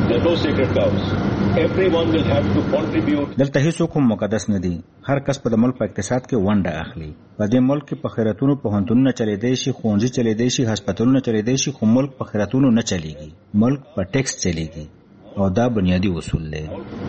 دلته هیڅوک هم مقدس نه دي. هر کس په د ملک په اقتصاد کې ونډه اخلي. په دې ملک کې په خیراتونو په هنتونو چلیدای شي, ښوونځي چلیدای شي, هسپتالونه چلیدای شي, خو ملک په خیراتونو نه چلیږي. ملک په ټیکس چلیږي او دا بنیادی اصول دی.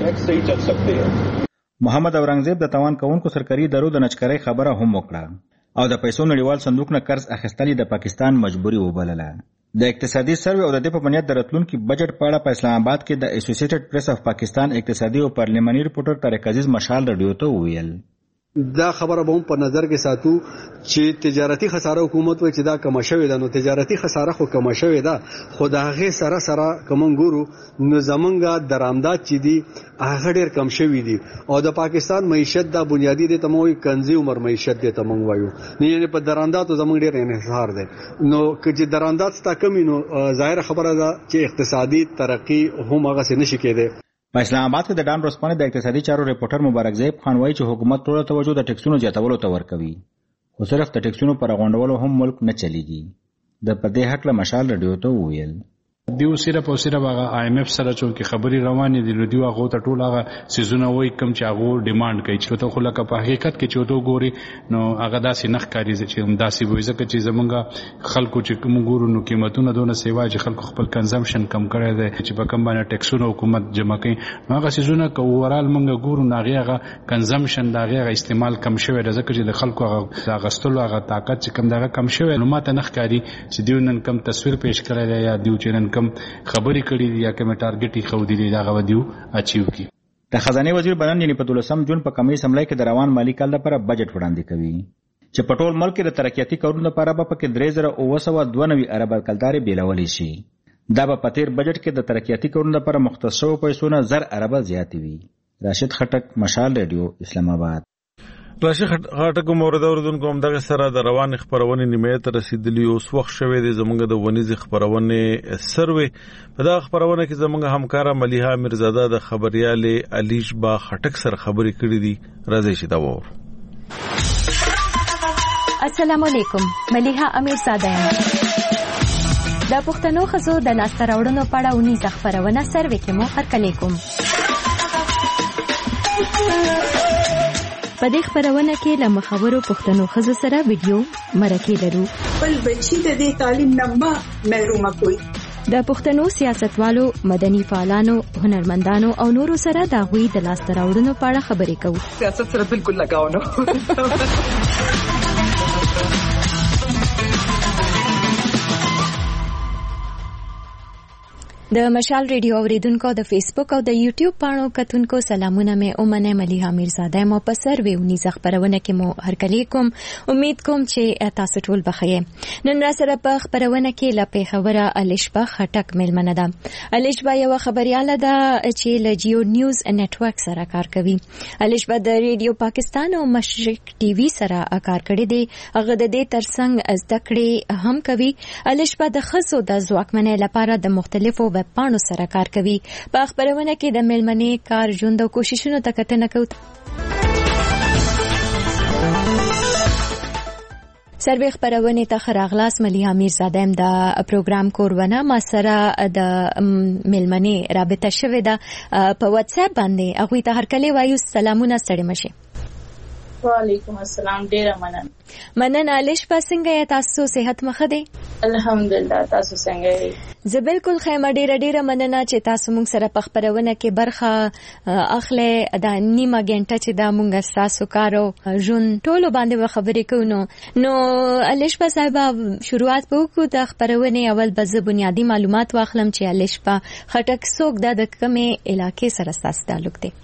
محمد اورنګزیب د توان کوونکو سرکاري ادارو د نچکرۍ خبره هم وکړه او د پیسو نړیوال صندوق نه قرض اخیستل د پاکستان مجبوري وبلله. د اقتصادي سروې او د دې په بنیاد د راتلونکي بجټ په اړه په اسلام آباد کې د اسوسییټډ پریس اف پاکستان اقتصادي او پارلیماني ریپورټر طارق عزیز مشال رادیو ته وویل دا خبره به هم په نظر کې ساتو چې تجارتي خساره حکومت وایي چې دا کم شوې ده. نو تجارتي خساره خو کم شوې ده, خو دا هغه سره سره کوم ګورو نو زمونږه درآمدات چې دي هغه ډېر کم شوې دي او د پاکستان معیشت دا بنیادی دي تموي کنزي عمر معیشت دي تمون وایو نه, یعنی په درآمداتو زمونږ ډېر انحصار ده. نو چې درآمدات ستا کمی نو ظاهر خبره ده چې اقتصادي ترقی هم هغه څه نشي کېده. په اسلام آباد کې د ډان روسپانې د اقتصادي چارو ریپورټر مبارک زیب خان وایي چې حکومت ټول توجه د ټیکسونو زیاتولو ته ورکوي, خو صرف د ټیکسونو پر غونډولو هم ملک نه چلیږي. د پدې حق له مشال رادیو ته وویل دیو صرف او صرف هغه آی ایم ایف سره چې خبري روانې دي نو دیو هغه ته ټول هغه سيزونه وای کم چې هغه ډیماند کوي چې ته خو لکه په حقیقت کې چې ته ګوري نو هغه داسې نخ کاری چې هم داسې وای ځکه چې زمونږ خلکو چې کوم ګورو نو قیمتونه دونه سیوا چې خلکو خپل کنزمپشن کم کړی دی چې په کم باندې ټیکسونه حکومت جمع کوي هغه سيزونه کو ورال مونږ ګورو ناغي هغه کنزمپشن داغه استعمال کم شوی دی ځکه چې د خلکو هغه غستلو هغه طاقت چې کم دغه کم شوی نو ماته نخ کاری چې دیو نن کم تصویر پیش کړی دی یا دیو چې نن کم خبرې کړې دي یا کوم ټارګټ یې خو دي دا غوډیو اچیو کی. د خزانه وزیر بدن یعنی په دولسم جون په کمی سملای کې د روان مالی کال لپاره بجټ وړاندې کوي چې په ټول ملک کې د ترقیاتي کارونو لپاره به پکې درې زره اوه سوه دوه نوي ارب کلدارې بیلولې شي. دا به په تیر بجټ کې د ترقیاتي کارونو لپاره مختص شوو پیسو نه زر ارب زیاتې وي. راشد خټک، مشال ریډیو، اسلام آباد. راشد خټک مورد اوردونکو هم دغه سره د روان خبرونه نیمه ته رسیدلی اوس وخت شوه د زمونږ د ونیز خبرونه سروي. په دا خبرونه کې زمونږ همکارا ملیحه میرزاده د خبريال علیش با خټک سره خبرې کړې دي. راځي چې دا وور. السلام علیکم، ملیحه امیرزاده یم. د پښتنو خزو د لاسته راوړنو په اړه ونیز خبرونه سروي کې مو هرکلی کوم. په دې خبرونه کې له مخاورو پښتنو ښځو سره ویډیو مرکې لرو. بل بچی د دې تعلیم نه ما محرومه کوي. د پښتنو سیاستوالو، مدني فعالانو، هنرمندانو او نورو سره د هغوی د لاسته راوړنو په اړه خبرې کوو. سیاست سره بالکل لګاو نه. د مشال ریډیو اوریدونکو د فیسبوک او د یوټیوب پاڼو کتونکو سلامونه مې اومنه ملیحه میرزاده مو په سروي ونیزه خبرونه کې مو هرکلی کوم. امید کوم چې تاسو ټول بخیر. نن را سره په خبرونه کې لا په خبره الیشبا خټک ملمنه ده. الیشبا یو خبرياله ده چې ل جیو نیوز نتورک سره کار کوي. الیشبا د ریډیو پاکستان او مشرق ټي وي سره کار کړی دی. هغه د دې ترڅنګ زده کړې هم کوي. الیشبا د خصو د ځواکمنۍ لپاره د مختلفو ویب پاڼو سره کار کوي. په خبرونه کې د ملمنې کار ژوند او کوششونو ته کتنه کوي. سروي خبرونه ته خراغلاس ملیحه میرزاده ام د پروګرام کورونه ما سره د ملمنې رابطه شوه ده په واتس اپ باندې. هغه ته هرکلی وایو. سلامونه ستړي مشه. وعلیکم السلام. ډیره مننه. مننه. الیش پسنګ تاسو صحت مخه دی؟ الحمدلله. تاسو څنګه یې؟ زه بالکل خیمه. ډیره ډیره مننه چې تاسو موږ سره په خبرونه کې برخه اخلي. د نیمه غنټه چې دا موږ تاسو کارو جون ټولو باندې خبرې کوو. نو الیش په صاحب شروعات وکړو د خبرونه. اول به زه بنیادی معلومات واخلم چې الیش په خټک څوک د کومې علاقې سره تاسو تعلق دی؟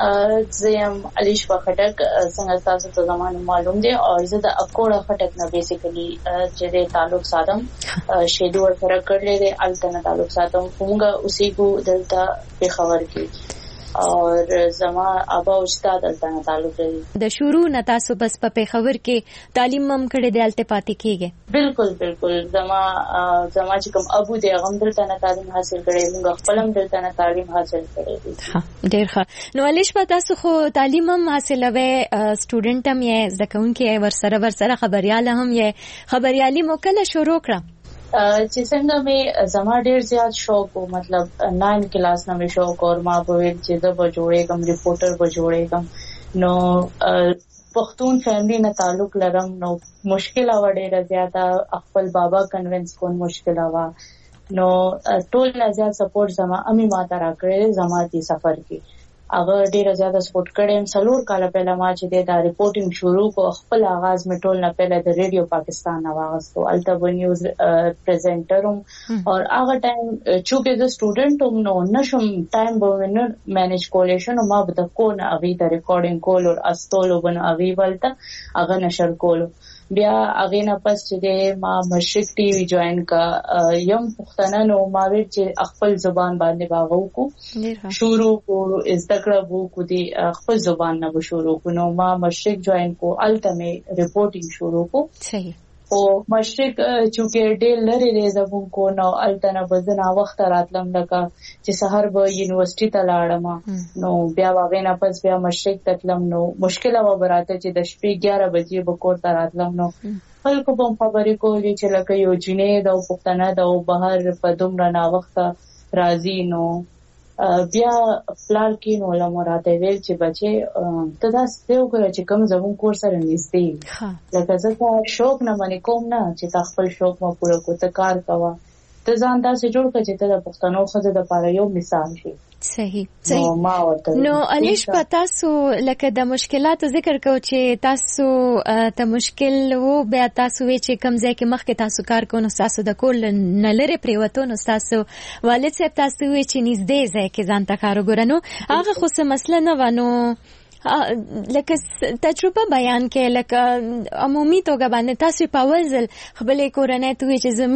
زم الیش په خټک څنګه تاسو ته زمانه معلوم دی او زه د اکوړه خټک نه بیسیکلی چې د تعلق ساتم شیدو سره کړل دي. التنه تعلق ساتم کومګه اسی کو دلته په خبر کې اور زما ابا استاد التنه تعلق لري. د شروع نه تاسو بس په خبر کې تعلیم هم کړی دی الته پاتې کیږي؟ بالکل بالکل. زما زما چې کوم ابو دی هغه دلته نه تعلیم حاصل کړی. موږ خپل هم دلته نه تعلیم حاصل کړی دی. ها ډیر ښه. نو الیش په تاسو خو تعلیم هم حاصلوي، سټوډنټ هم یې، ځکهونکي ور سره ور سره خبريال هم یې. خبريالي مو کله شروع کړه؟ چې څنګه مې زما ډیر زیات شوق وو، مطلب ناین کلاس نه مې شوق اور ما په ویل چې زه به جوړېږم، ریپورټر به جوړېږم. نو پښتون فیملی نه تعلق لرم. نو مشکل و ډیره زیاته. خپل بابا کنوینس کول مشکل و. نو ټول نه زیات سپورټ زما امي ما ته راکړی زما دې سفر کې. هغه ډیره زیاته سپورټ کړم. څلور کال پهله ما چې د ریپورټینګ شروع کو خپل آغاز مې ټول نه پهله د ریډیو پاکستان نه واغستو. الته نیوز پریزنټر هم اور هغه ټایم چې د سټوډنټ هم نو نشم ټایم به نه مینیج کولای شم. ما به د کو نه اوی د ریکارډینګ کول او استولو بن اوی ولته هغه نشر کولو. بیا هغه نه پس چې ما مشرق ټي وي جوائن کا یم پښتنه نو ما وی چې خپل زبان باندې باغو کو شروع کو زدکړه وو کو دي خپل زبان نه شروع کو. نو ما مشرق جوائن کو الټمه ریپورټینګ شروع کو. صحیح. او مشرق چونکه ډېر لري دی زبون کو نو الټنه بزنه وخت راتلم لکه چې سحر به یونیورسيټي ته لاړم. نو بیا واغې نه پس بیا مشرق تلم. نو مشکل و براته چې د شپې ګیاره بجې به کور ته راتلم. نو خلکو به خبرې کولې چې لکه یو جنې د پښتنه د بهر په دومره نا وخت راځي. نو بیا پلان کې نو له مراته ویل چې بچي ته دا ستو کړ چې کوم زمون کور سره نږدې لکه زه شوق نه باندې کوم نه چې تا خپل شوق مو پوره کو ته کار کوا ته ځان داسې جوړ کړه چې ته د پښتنو ښځو دپاره یو مثال شي. صحیح صحیح. نو الیش په تاسو لکه د مشکلاتو ذکر کو چې تاسو ته مشکل وو بیا تاسو وی چې کم ځای کې مخکې تاسو کار کوو نو تاسو د کور نه لرې پریوتو نو تاسو والد صاحب تاسو وی چې نږدې ځای کې ځان ته کار وګورئ نو هغه خو څه مسله نه وه نو لکه تجربه بیان کې لکه عمومي توګه باندې تاسو په اول ځل خپلې کورنۍ ته وایئ چې زه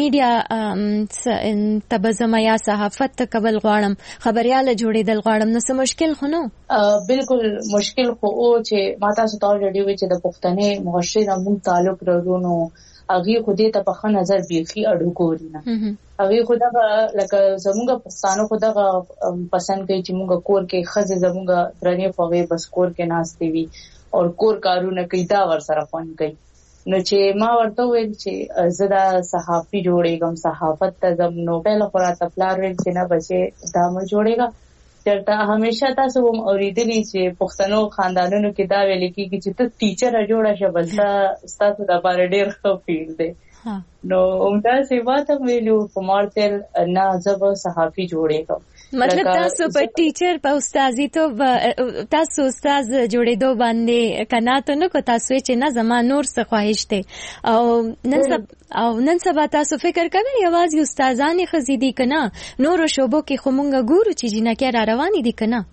میډیا ته به ځم یا صحافت ته کول غواړم خبریاله جوړېدل غواړم نو څه مشکل خو نه بالکل مشکل خو او چې ما تاسو ته الریډي وایي چې د پښتنې معاشرې نه موږ تعلق لرو نو هغې خو دې ته په ښه نظر بیخي اړو ګوري نه هغې خو دغه لکه زموږ پښتانه خو دغه پسند کوي چې موږ کور کې ښځې زموږ درنې خو هغې بس کور کې ناستې وي او کور کارونه کوي دا ورسره خوند کوي نو چې ما ورته وویل چې زه دا صحافي جوړېږم صحافت ته ځم نو پهله خو راته پلار ویل چې نه بچې دا مه جوړېږه چېرته همیشه تاسو هم اورېدلي چې پښتنو خاندانونو کې دا ویل کېږي چې ته ټیچره جوړه شه بس دا ستاسو دپاره ډېر ښه فیلډ دی نو همداسې ما ته ویلي وو خو ما ورته ویل نه زه به صحافي جوړېږم مطلب تاسو په ټیچر په استازیتوب تاسو استاد جوړېدو باندې قناعت نه کو تاسو چې نه زما نور څه خواهش دی او نن سبا او نن سبا تاسو فکر کوئ یوازې استادانې ښځې دي که نه نورو شعبو کې خو مونږ ګورو چې جینکۍ را روانې دي که نه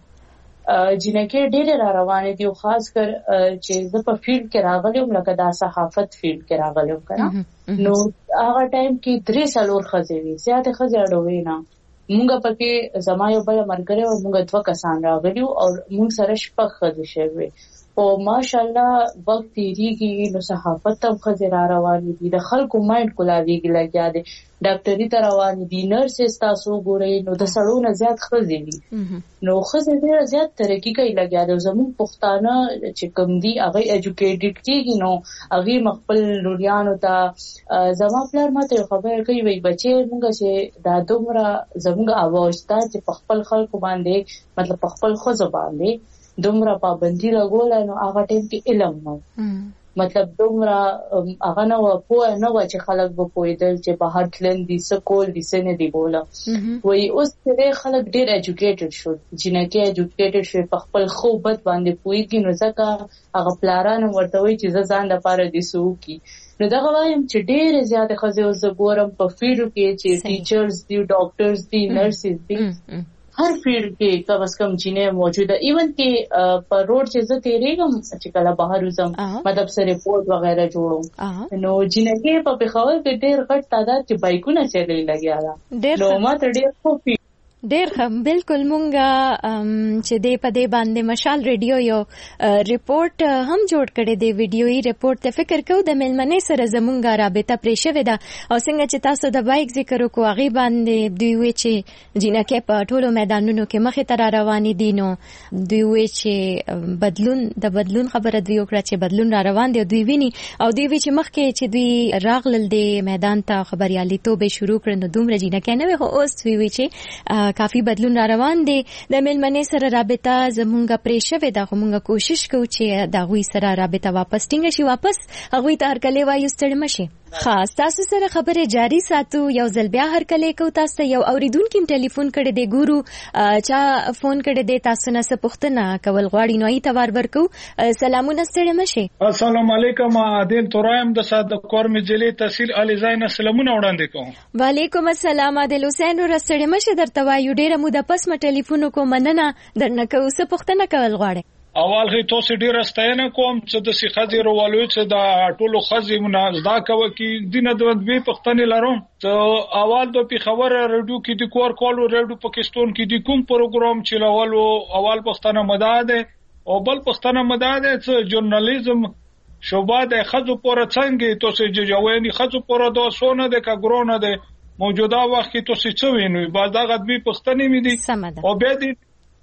جینکۍ ډېرې را روانې دي او خاص کر چې زه په فیلډ کې راغلی وم لکه دا صحافت فیلډ کې راغلی وم که نه نو هغه ټایم کې درې څلور ښځې وي زیاتې ښځې اډوې نه مونږ پکې زما یو بل ملګری او مونږ دوه کسان راغلي او مونږ سره شپږ ښځې شوې او ماشاءالله وخت تېرېږي نو صحافت ته هم ښځې را روانې دي د خلکو مایند کلاویږي لګیا دی ډاکټري ته روانې دي نرسې تاسو وګورئ نو د سړو نه زیات ښځې وي نو ښځې ډېره زیات ترقي کوي لګیا دی زموږ پښتانه چې کوم دي هغوی ایجوکیټډ کېږي نو هغوی خپل لوریانو ته زما پلار ما ته یو خبره کوي وایي بچې مونږ چې دا دومره زموږ اواز ته چې په خپل خلکو باندې مطلب په خپل ښځو باندې دومره پابندي لګولی نو هغه ټایم کې علم نه مطلب دومره هغه نه وه پوهه نه وه چې خلک به پوهېدل چې بهر تلل دي څه کول دي څه نه دي بوله وایي اوس چې دی خلک ډېر ایجوکیټډ شول جینکۍ ایجوکیټډ شوې په خپل ښه بد باندې پوهېږي نو ځکه هغه پلاران هم ورته وایي چې زه ځان دپاره دې څه وکړي نو دغه وایم چې ډېرې زیاتې ښځې اوس زه ګورم په فیلډو کې چې ټیچرز دي ډاکټرز دي نرسز دي هر فیلډ کې کم از کم جینۍ موجوده ایون کې په روډ چې زه تېرېږم چې کله بهر وځم مطلب څه رپورټ وغیره جوړوم نو جینکۍ په پېښور کې ډېر غټ تعداد چې بایکونه چلوي لګیا ده نو ما ته ډېر ښه ډېر ښه بالکل مونږ چې دی په دې باندې مشال ریډیو یو ریپورټ هم جوړ کړی دی ویډیویي ریپورټ ته فکر کوو د میلمنې سره زمونږ رابطه پرې شوې ده او څنګه چې تاسو د بایک ذکر وکړو هغې باندې دوی وایي چې جینکۍ په ټولو میدانونو کې مخې ته را روانې دي نو دوی وایي چې بدلون د بدلون خبره دوی وکړه چې بدلون را روان دی دوی ویني او دوی وایي چې مخکې چې دوی راغلل د میدان ته خبریالیتوب یې شروع کړ نو دومره جینکۍ نه وې خو اوس دوی وایي چې کافی بدلون را روان دی د میلمنې سره رابطه زمونږ پرې شوې ده خو مونږ کوشش کوو چې د هغوی سره رابطه واپس ټینګه شي واپس هغوی ته هرکلی وایو ستړي مه شي خاص تاسو سره خبرې جاری ساتو یو ځل بیا هرکلی کوو تاسو ته یو اورېدونکي هم ټلیفون کړی دی ګورو چا فون کړی دی تاسو نه څه پوښتنه کول غواړي نو هغې ته وار ورکوو سلامونه ستړي مه شي السلام علیکم عادل تورایم د صادق کور مجلې تحصیل الیزای نه سلامونه وړاندې کوم وعلیکم السلام عادل حسین ورځ ستړي مه شي درته وایو ډېره موده پس مې ټلیفون وکړو مننه درنه کوو څه پوښتنه کول غواړئ اول خې تاسو ډیره ستاینه کوم چې د سي خځې روالوي چې د ټولو خځې منازدا کوي کې دینه د دوی پښتنې لروم چې اول د پیښور رادیو کې د کور کولو رادیو پاکستان کې د کوم پروګرام چې لاولو اول پښتنه مداده او بل پښتنه مداده چې ژورنالیزم شوبه د خځو پوره څنګه تاسو جوړوي خځو پوره د سونه د کګرونه د موجوده وخت کې تاسو څه وینئ بعد هغه دوی پښتنې مې دي او به دې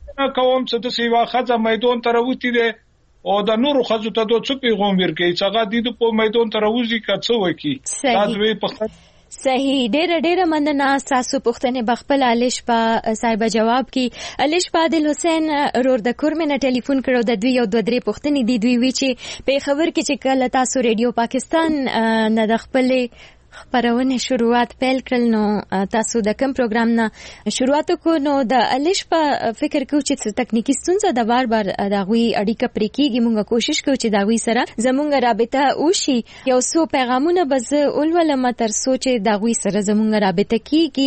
کوم چې د سیوا خځه میدان ته راوتی دي او د نورو خځو ته د څه پیغام ورکړي چې هغه د په میدان ته راوځي که څه وکړي تاسو یې پښتنه صحیح ډېره ډېره مننه تاسو پوښتنې بخپل الیش په صاحب جواب کې الیش په عادل حسین رور د کور مې نه ټلیفون کړو د دوی یو دوه درې پوښتنې دي دوی وی چې په خبر کې چې کله تاسو ریډیو پاکستان نه د خپل خبرونه شروعات پیل کړل نو تاسو د کوم پروګرام نه شروعات کو نو د الش په فکر کو چې تکنیکی ستونزه د بار بار داوی اړیکه پرې کیږي موږ کوشش کوو چې داوی سره زموږ رابطه وشي یو څو پیغامونه بز اولول تر سوچ داوی سره زموږ رابطه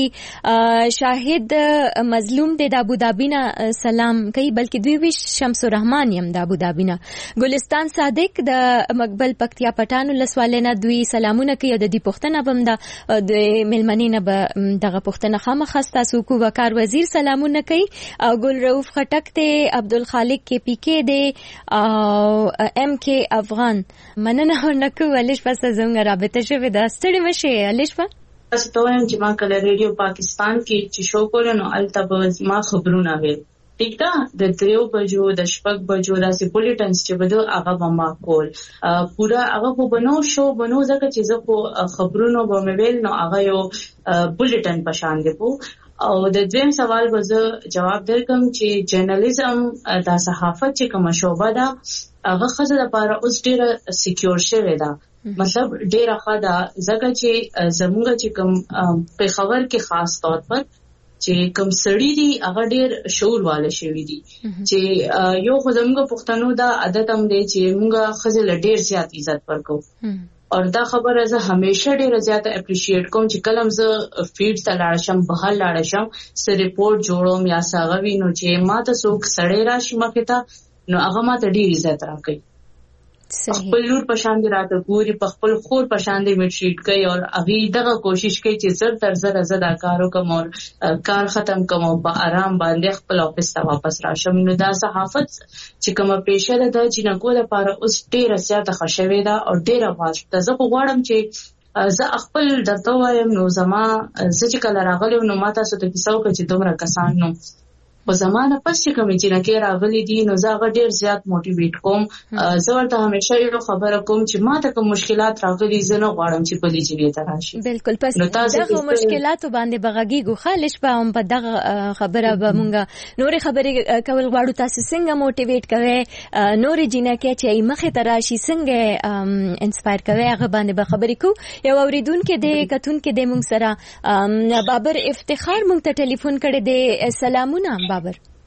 کیږي شاهد مظلوم د ابوظبی نه سلام کوي بلکې دوی وی شمس الرحمن یم د ابوظبی نه ګلستان صادق د مقبل پکتیا پټانو لسوالنه دوی سلامونه کوي د دې پښتنه بم د ملمنې نه به دغه پښتنه خامخسته سوکو وکار وزیر سلامونه کوي او ګل رؤف خټک ته عبدالخالق کې پی کې دی او ام کې افغان مننه ورنکو ولش پس زموږ رابطه شوه د ستړي مشه الش په تاسو ته وایم چې ما کله ریډیو پاکستان کې چې شو کول نو التبز ما خبرونه ویل ټیک ده د دریو بجو د شپږ بجو داسې بولیټنز چې بده هغه به ما کول پورا هغه په بنو شو بنو ځکه چې زه په خبرونو به مې ویل نو هغه یو بولیټن په شان دی او د دویم سوال به زه جواب درکم چې جرنالیزم د صحافت چې کومه شوبه ده هغه خزه لپاره اوس ډیره سکیور شوې ده مطلب ډیره خاله ځکه چې زموږ چې کوم په خبر کې خاص طور پر چې کوم سړی دی هغه ډیر شعور والے شوی دی چې یو خدامګه پښتنو دا عادت هم دی چې موږ خزل ډیر زیات عزت ورکو او دا خبره زه همیشه ډیر زیات اپریشیټ کوم چې کلم زه فیډ ته لاړ شم بهر لاړ شم سره ریپورت جوړوم یا ساغوي نو چې ما ته څوک سړی راشي مخه ته نو هغه ما ته ډیر عزت راکړي خپل لور په شان دي راته ګوري په خپل خور په شان دي میټریټ کوي او هغه دغه کوشش کوي چې زر تر زر زدا کارو کوم او کار ختم کوم او په آرام باندې خپل افیس ته واپس راشم نو دا صحافت چې کومه پیشه ده چې نه کوله لپاره اوس ډیره زیاته خوشوي ده او ډیره واسطه زه غواړم چې زه خپل درته وایم نو زما زه چې کله راغلم نو ما تاسو ته کیسو کوم چې دومره کسان نو په زمانه پس چې کوم چې نه کې راغلي دي نو زه هغه ډیر زیات موټیویټ کوم زه ورته همیشه یو خبره کوم چې ما ته کوم مشکلات راغلي زه نه غواړم چې په دې چې ته راشي بالکل پس دغه مشکلات باندې بغږیږو خالص په هم په دغه خبره به مونږه نورې خبرې کول غواړو تاسو څنګه موټیویټ کوي نورې جنکه چې مخه ته راشي څنګه انسپایر کوي هغه باندې به خبرې کو یو اوریدونکو د کتون کې د مونږ سره بابر افتخار مونږ ته ټلیفون کړی دی سلامونه بابر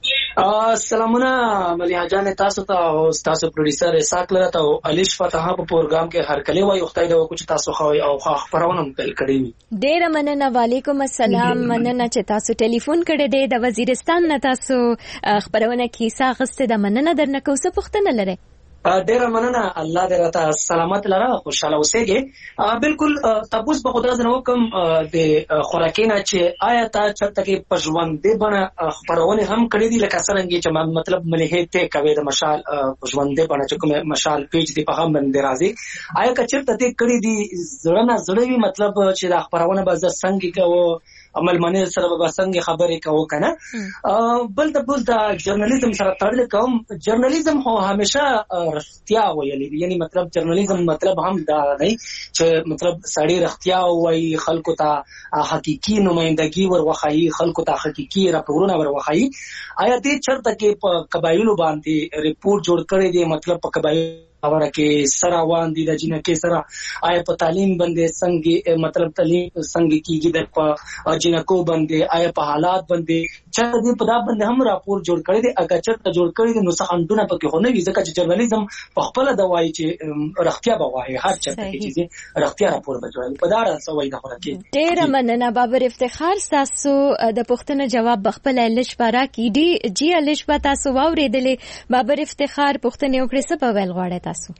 سلامونه مليحه جان تاسو ته او تاسو پروډوسر اسحاق لره ته الیش فتح په پروګرام کې هر کله وایي خدای دې وکړي تاسو خو او خبرونه مکل کړی ډیر مننه وعلیکم السلام مننه چې تاسو ټلیفون کړی دی د وزیرستان نه تاسو خبرونه کیسه غسته د مننه درنه کوسه پښتنه لره ډیر مننه الله دې راته سلامت لره خوشاله اوسېږي بالکل تاسو په خدای زنه کوم د خوراکینا چې آیا تا چرته کې پښوندې بڼه خبرونه هم کړې دي لکه څنګه چې مطلب ملي ته کوي د مشال پښوندې بڼه چې کوم مشال پیج دی په هم باندې راځي آیا که چرته دې کړې دي زړه نه زړوي مطلب چې د خبرونه به ز څنګه کوو عمل منی سره به څنګه خبرې کوو کنه بل د بل د ژورنالیزم سره تړل کوم ژورنالیزم هو همیشه رښتیا ویلي یعنی مطلب ژورنالیزم مطلب هم دا دی چې مطلب سړی رښتیا وایي خلکو ته حقيقي نمائندګي وروخایي خلکو ته حقيقي راپورونه وروخایي آیا دې چرته کې په قبایلو باندې ریپورت جوړ کړی دی مطلب په قبایل اوره کې سره وان دي د جنکه سره آیا په تعلیم باندې څنګه مطلب تعلیم څنګه کیږي د په جنکو باندې آیا په حالات باندې چې دې په دا باندې هم راپور جوړ کړی دی اګه چې جوړ کړی دی نو څه اندونه پکې هونه وي ځکه چې جرنالیزم په خپل د وایي چې رښتیا به وایي هر څه چې رښتیا راپور به جوړي په دا ډول سوي د خوراکي ډیر مننه بابر افتخار تاسو د پښتنه جواب بخپل لش پارا کی دی جی لش په تاسو واورېدلې بابر افتخار پښتنه وکړي څه په ویل غواړي تاسو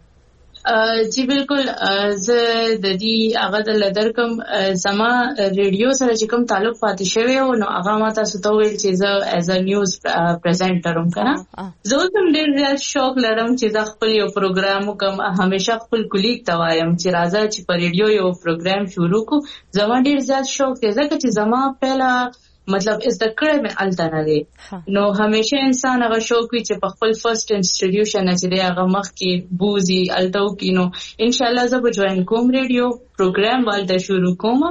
جی بالکل زه د دې هغه د لدرکم زما ریډیو سره چې کوم تعلق پاتې شوی او نو هغه ما تاسو ته ویل چې زه ایز ا نیوز پریزنټر هم کنه زه هم ډېر زیات شوق لرم چې زه خپل یو پروګرام کوم همیشه خپل کلیګ ته وایم چې راځه چې په ریډیو یو پروګرام شروع کو زما ډېر زیات شوق دی ځکه چې زما پهلا مطلب از د کړه مې الته نه دی نو همیشه انسان هغه شوق وي چې په خپل فرست انسټیټیوشن چې دی هغه مخ کې بوزي الټو کې نو ان شاء الله زه به جوائن کوم ریډیو پروګرام ولته شروع کوم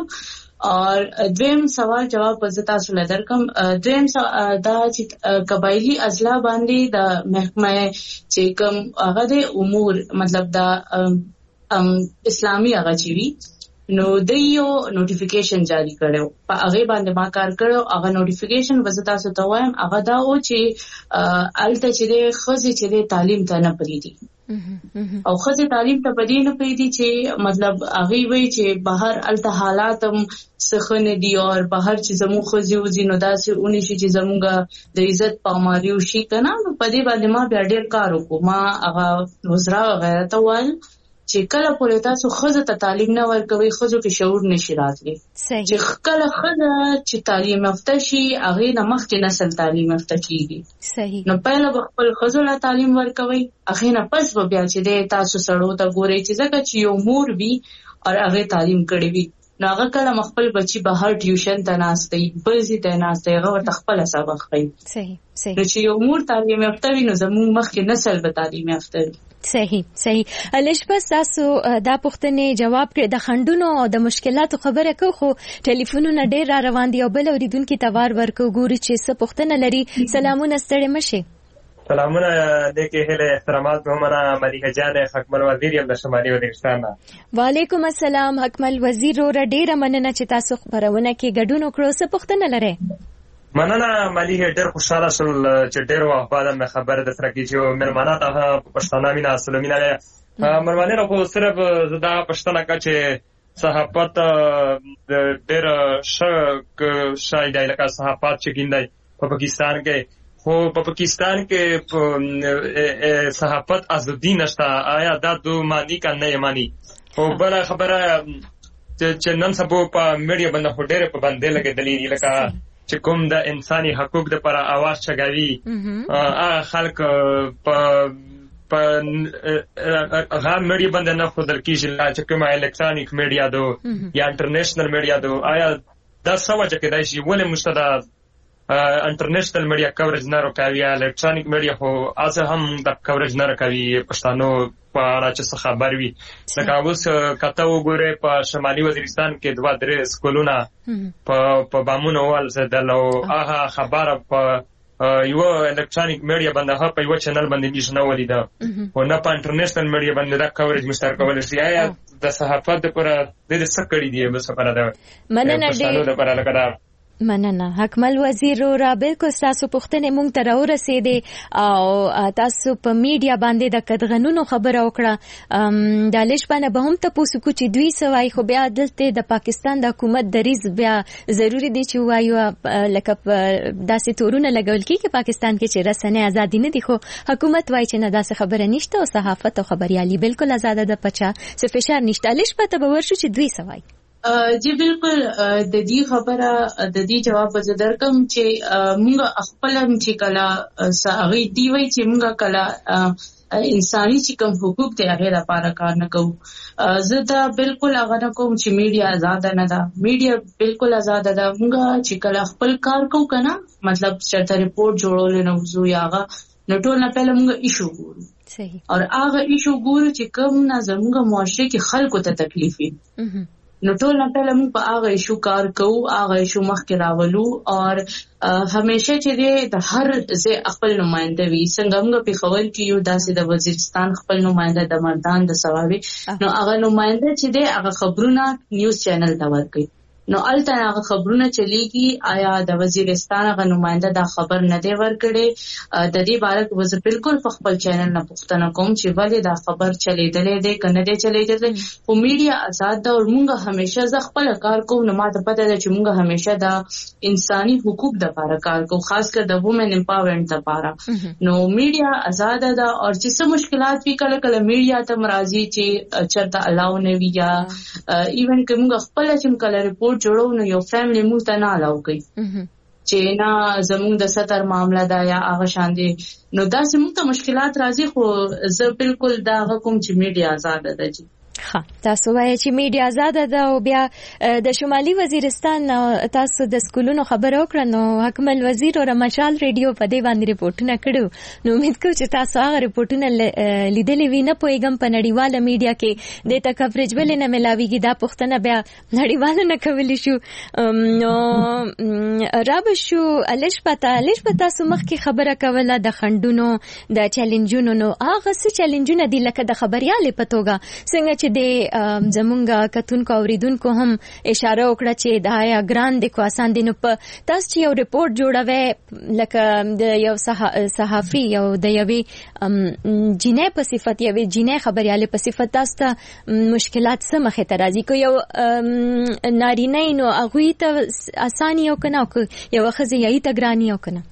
او دویم سوال جواب به تاسو له درکم دویم دا چې قبایلی اضلاع باندې د محکمه چې کوم هغه د امور مطلب دا اسلامي هغه چوي نو د یو نوټیفیکیشن جاری کړو په هغه باندې ما کار کړو. هغه نوټیفیکیشن وزتا تاسو ته وایم هغه دا و چې الته چې خزي چې تعلیم ته نه پریدي او خزي تعلیم ته پدې نه پریدي چې مطلب هغه وی چې بهر الته حالات هم سخنه دي او بهر چې زمو خزي وزي نو داسې اونې شي چې زموږه د عزت پاماریو شي کنه. پدې باندې ما بیا ډېر کار وکړ. ما هغه وزرا غیره ته وایي چې کله پورې تاسو خزه ته تعلیم نه ورکوي خزو کې شعور نشي راتلی. چې کله خزه چې تعلیم یافته شي هغه د مخکې نسل تعلیم یافته کیږي. صحیح. نو پهله خپل خزو له تعلیم ورکوي هغه نه پس به بیا چې تاسو سړو ته ګوري چې ځکه چې یو مور وي او هغه تعلیم کړی وي نو هغه کله خپل بچي بهر ټیوشن ته ناشته بزي ته ناشته هغه ورته خپل سبق کوي. صحیح صحیح. نو چې یو مور تعلیم یافته وي نو زموږ مخکې نسل به تعلیم یافته وي. صحیح صحیح. الش بس تاسو دا پوښتنې جواب کړ د خندونو او د مشکلاتو خبره کو خو ټلیفونونه ډېر را روان دي او بل اوریدونکو ته وار ورکو ګوري چې څه پوښتنه لري. سلامونه ستړي مشه. سلامونه د کې هله احترامات همنا مليکه جان حکمل وزیر یم د شمالي وزیرستان. وعلیکم السلام حکمل وزیر ور ډېر مننه چې تاسو خبرونه کې ګډون وکړو. څه پوښتنه لري؟ مننه مليکه ډېر خوشاله شول چې ډېر وخت بعد مې خبره د سره کې چې مېرمنه ته پښتانه مینا سلامینه مېرمنه خو صرف زدا پښتنه کا چې صحافت ډېر شک شاید لکه صحافت چې ګیندای په پاکستان کې خو په پاکستان کې صحافت ازادي نشته. آیا دا دو معنی کا نه معنی خو بل خبره چې نن سبا په میډیا باندې هډېر په باندې لګېدلې لکه چې کوم د انساني حقوق د پر आवाज چغاوي هغه خلک په په هغه میډیا باندې نه خودل کیږي چې کومه الکترونیک میډیا دو یا انټرنیشنل میډیا دو. آیا دا سوجه کې دای شي ولې مستدا انټرنیشنل میډیا کوریج نه راکوي الکترونیک میډیا خو اسه هم د کوریج نه راکوي پښتنو په اړه چې خبر وي. لکه اوس کته وګوره په شمالي وزیرستان کې دوه درې سکولونه په په بامونو ول زدل او هغه خبره په یو الکترونیک میډیا باندې په یو چینل باندې نشنه ولیدا او نه په انټرنیشنل میډیا باندې دا کوریج مشترک کول شي. آیا د صحافت لپاره د څه کړی دی به څه لپاره ده مننه ډېر لپاره لکه مننه حکمل وزیر را بالکل تاسو پوښتنه مونږ ته راورسېده او تاسو په میډیا باندې د کډغنونو خبره وکړه. د لیش باندې به هم تاسو کو چې دوی سوای خو بیا دلته د پاکستان د حکومت دریز بیا ضروری دی چې وایو لکه داسې تورونه لګول کیږي پاکستان کې چې رسنۍ ازادي نه دي خو حکومت وایي چې نه داسې خبره نشته او صحافت او خبريالي بالکل آزاد ده پچا څه فشار نشته. لیش پته به ورشو چې دوی سوای. جی بالکل د دې خبره د دې جواب زدر کوم چې موږ خپل چې کلا ساغي دی وای چې موږ کلا انساني چې کوم حقوق ته هغه لپاره کار نه کوو. زه دا بالکل هغه نه کوم چې میډیا آزاد نه ده. میډیا بالکل آزاد ده. موږ چې کلا خپل کار کوو کنه مطلب چې ریپورت جوړول نه وزو یاغه نو ټول نه پهله موږ ایشو ګورو. صحیح. او هغه ایشو ګورو چې کوم نه زموږ معاشره کې خلکو ته تکلیف وي نو ټول نه پهله موږ په هغه ایشو کار کوو هغه ایشو مخکې راولو او همیشه چې د هر ځای خپل نماینده وي. څنګه موږ په خبر کې یو داسې د وزیرستان خپل نماینده د مردان د سوابي نو هغه نماینده چې دی هغه خبرونه نیوز چینل ته ورکوي. نو الته هغه خبرونه چلیږي آیا د وزیرستان هغه نماینده دا خبر نه دی ورکړي د دې باره کې وز بالکل په خپل چینل نه پوښتنه کوم چې ولې دا خبر چلیدلې دی کنه دی چلیدلې. خو میډیا آزاد ده او موږ همیشه ز خپل کار کوو. نو ماته پته ده چې موږ همیشه د انساني حقوق د لپاره کار کوو خاص کر د وومن امپاورمنت لپاره. نو میډیا آزاد ده او چې څه مشکلات وی کله کله میډیا ته مرাজি چې چرته الاو نه وی یا ایون که موږ خپل چې کله ریپورت جوړو نو یو فیملی مونږ ته نه الاو کوي چې نه زموږ د ستر معاملې دا یا هغه شان دي. نو دا زموږ ته مشکلات راځي خو زه بالکل دا کوم چې میډیا آزاد ده. جی ها تاسو وایي چې میډیا آزاد ده او بیا د شمالي وزیرستان تاسو د سکولونو خبر وکړه نو حکمل وزیر او مشال ریډیو په دې باندې ریپورتونه کړو. نو امید کوم چې تاسو هغه ریپورتونه لیدلې وي نه پوهیږم په نړیواله میډیا کې د تا کوریج ولې نه ملاويږي دا پوښتنه بیا نړیواله نه کولی شو. نو راب شو الش پتا الش پتا سو مخکې خبره کوله د خندونو د چیلنجونو نو هغه څه چیلنجونه دي لکه د خبريالي په توګه څنګه چې چې د زمونږ کتونکو اوریدونکو هم اشاره وکړه چې دا یا ګران د کو آسان دي. نو په تاسو چې یو ریپورت جوړوي لکه د یو صحافي یو د یوې جنې په صفت یوې جنې خبرياله په صفت تاسو ته مشکلات څه مخه ته راځي؟ کو یو نارینه نو هغه ته آسان یو کنه او یو خزي یې ته ګران یو کنه؟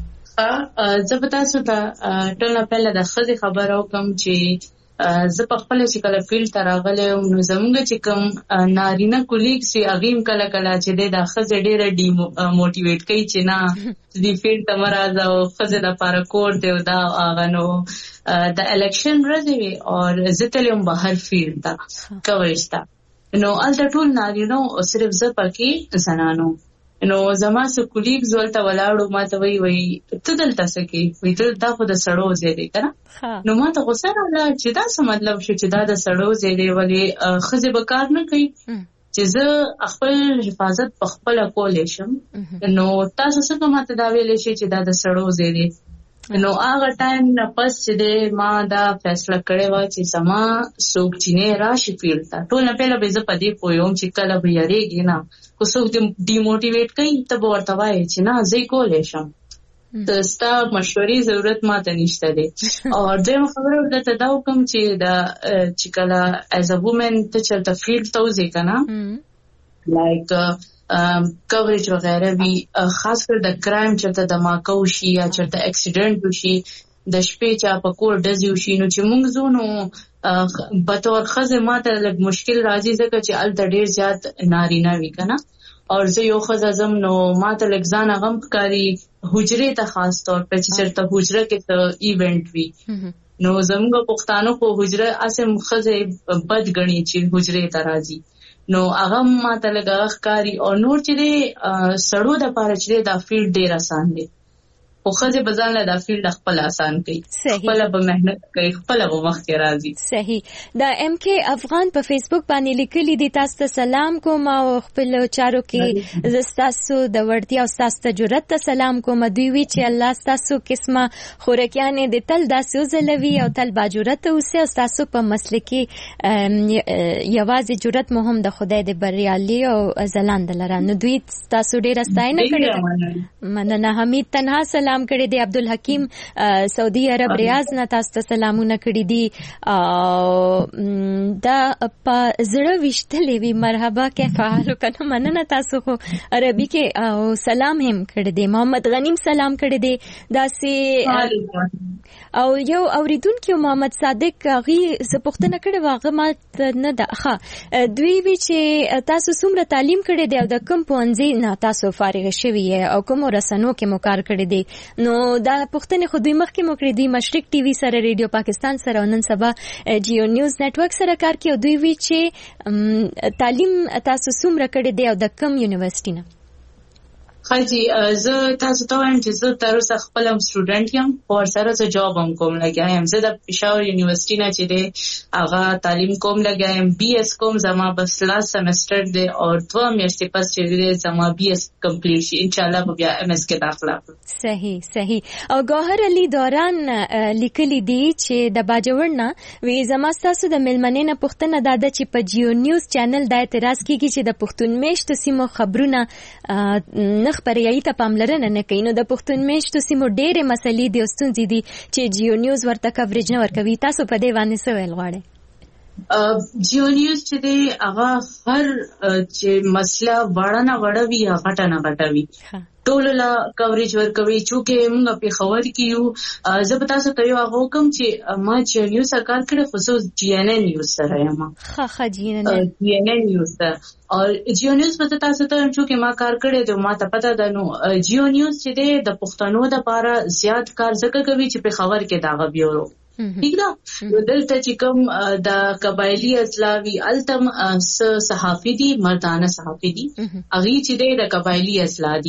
زه به تاسو ته ټول نه پهله د خزي خبرو کوم چې زه په خپل چې کله فیلډ ته راغلم نو زمونږ چې کوم نارینه کولیګ سي اغیم کله کله چې د خزه ډیره ډی موټیویټ کوي چې نه د فیلډ ته مرزه او خزه د پاره کور دی دا هغه نو د الیکشن ورځې او زه تلم بهر فیلډ ته کوریج ته نو الته ټول نارینه او صرف زه پکې زنانو نو زما سره کولیګز ولته ولاړو ما ته وی وی ته دلته سکی وی ته دا خو د سړو زیری کنه نو ما ته غوسه راغله چې دا څه مطلب شو چې دا د سړو زیری ولی خزه به کار نه کوي چې زه خپل حفاظت په خپل کولې شم نو تاسو څنګه ماته دا ویلې شي چې دا د سړو زیری نو هغه ټایم نه پس چې ما دا فیصله کړې و چې سما څوک چې نه راشي فیلډ ته ټول نه پهله به زه پدې پویم چې کله به یریږي نه کو څوک ډی موټیویټ کوي ته به ورته وایي چې نه زه کولې شم د ستا مشورې ضرورت ماته نشته دی او دغه خبره ورته دا کوم چې دا چې کله ایز ا وومن ته چلته فیلډ ته وځي کنه لایک کوریج وغیرہ وی خاص کر د کرایم چرته د ماکو شي یا چرته اکسیډنټ وشي د شپې چا په کور ډزي وشي نو چې موږ زونو به تور خزه ماته لږ مشکل راځي ځکه چې ال د ډیر زیات نارینه وی کنه او زه یو خزه زم نو ماته لږ ځان غم کاری حجره ته خاص طور په چې چرته حجره کې ته ایونت وی نو زموږ پښتانه په حجره اسه خزه بد غني چې حجره ته راځي نو هغه ماته لګا ښکاری او نور چې سړو د پاره چې دا فیلډ ډیر آسان دی خو خزه بزان له دا فیلډ خپل آسان کوي خپل به مهنت کوي خپل به وخت راځي. صحیح. دا ام کې افغان په فیسبوک باندې لیکلي دي تاسو ته سلام کوم او خپل چارو کې زستاسو د ورتیا او تاسو ته جرأت ته سلام کوم دوی وی چې الله تاسو قسمه خورکیانه د تل داسو زلوي او تل با جرأت اوسه تاسو په مسله کې یوازې جرأت مهم د خدای د بریالي او زلاند لره نو دوی تاسو ډیر استاینه کړی مننه. حمید تنها سلام کړی دی. عبدالحکیم سعودي عرب ریاض نه تاسو ته سلامونه کړی دي دا په زړه وشتلې وی مرحبا کیف حالو کنه مننه تاسو خو عربي کې او سلام هم کړی دی. محمد غنیم سلام کړی دی دا سي او یو اوریدونکو محمد صادق غي زپختنه کړی واغه ما نه ده دوی وی چې تاسو څومره تعلیم کړی دی او د کوم پونځي نه تاسو فارغ شوی او کوم رسنو کې مو کار کړی دی نو دا پښتنې خو دوی مخکې مو کړی دی مشرق ټي وي سره ریډیو پاکستان سره نن سبا جیو نیوز نتورک سره کار کوي دوی وی چې تعلیم تاسو څومره کړی دی او د کوم یونیورسيټي نه؟ خاجي زه تاسو ته وایم چې زه تر اوسه خپل هم سټوډنټ یم او سره زه جاب هم کوم لګایم. زه د پېښور یونیورسيټي نه چې دی هغه تعلیم کوم لګایم بي اس کوم زما بس لاس سمستر دی او دوه میاشتې پس چې دی زما بي اس کمپلیټ شي ان شاء الله بیا ام اس کې داخله کوم. صحیح صحیح. او ګوهر علي دوران لیکلي دي چې د باجوړنا وی زما تاسو د ملمنې نه پښتنه داده چې په جیو نیوز چینل د اعتراض کیږي چې د پښتون میشت سیمو خبرونه خبريایي ته پاملرنه نه کوي نو د پښتون میشتو سیمو ډېرې مسلې دي او ستونزې دي چې جیو نیوز ورته کوریج نه ورکوي تاسو په دې باندې څه ویل غواړئ؟ جیو نیوز چې دی هغه هر چې مسله وړه نه وړه وي یا غټه نه غټه وي ټول لا کوریج ورکوي چې موږ په خبر کې یو زه به تاسو ته یو هغه کوم چې ما جیو نیوز کار کړی خصوص جی ان ان نیوز سره یم ها ها جی ان ان جی ان ان نیوز او جیو نیوز په تاسو ته چې ما کار کړی دی ما ته پته ده نو جیو نیوز چې دی د پښتنو د لپاره زیات کار ځکه کوي چې په خبر کې داغه بیورو ٹھیک ده دلته چې کوم د قبایلی اسلاوی التم صحافي دي مردانه صحافي دي اغي چې د قبایلی اسلا دي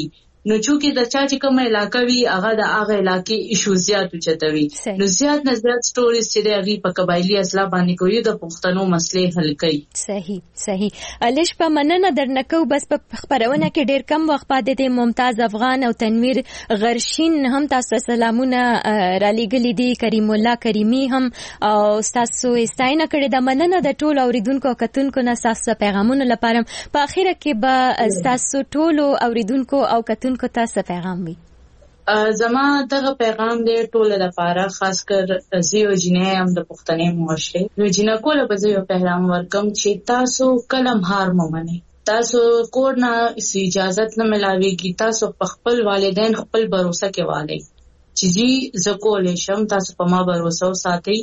نو چې د چا چې کومه علاقه وي هغه د هغه علاقې ایشو زیات چتوي نو زیات نه زیات سټوریز چې د هغه په قبایلی اصلاح باندې کوي د پښتنو مسلې حل کوي. صحیح صحیح. الیش په مننه درنکو بس په خبرونه کې ډیر کم وخت پاتې دی. ممتاز افغان او تنویر غرشین هم تاسو سلامونه را لېږلي دي. کریم الله کریمی هم او تاسو استاینه کړې د مننه د ټولو اوریدونکو او کتونکو نه تاسو پیغامونه لپاره. په اخیره کې به تاسو ټولو اوریدونکو او کتونکو کو تاسو پیغام وي. زما دغه پیغام دی ټول لپاره خاص کر زیو جنې هم د پښتنې معاشره نو جنہ کوله به زیو پیغام ورکم چې تاسو کلم هار ممنه تاسو کور نه اجازه نه ملاويږي تاسو په خپل والدین خپل باور کې والي چې جی زکول شم تاسو په ما باور ساتي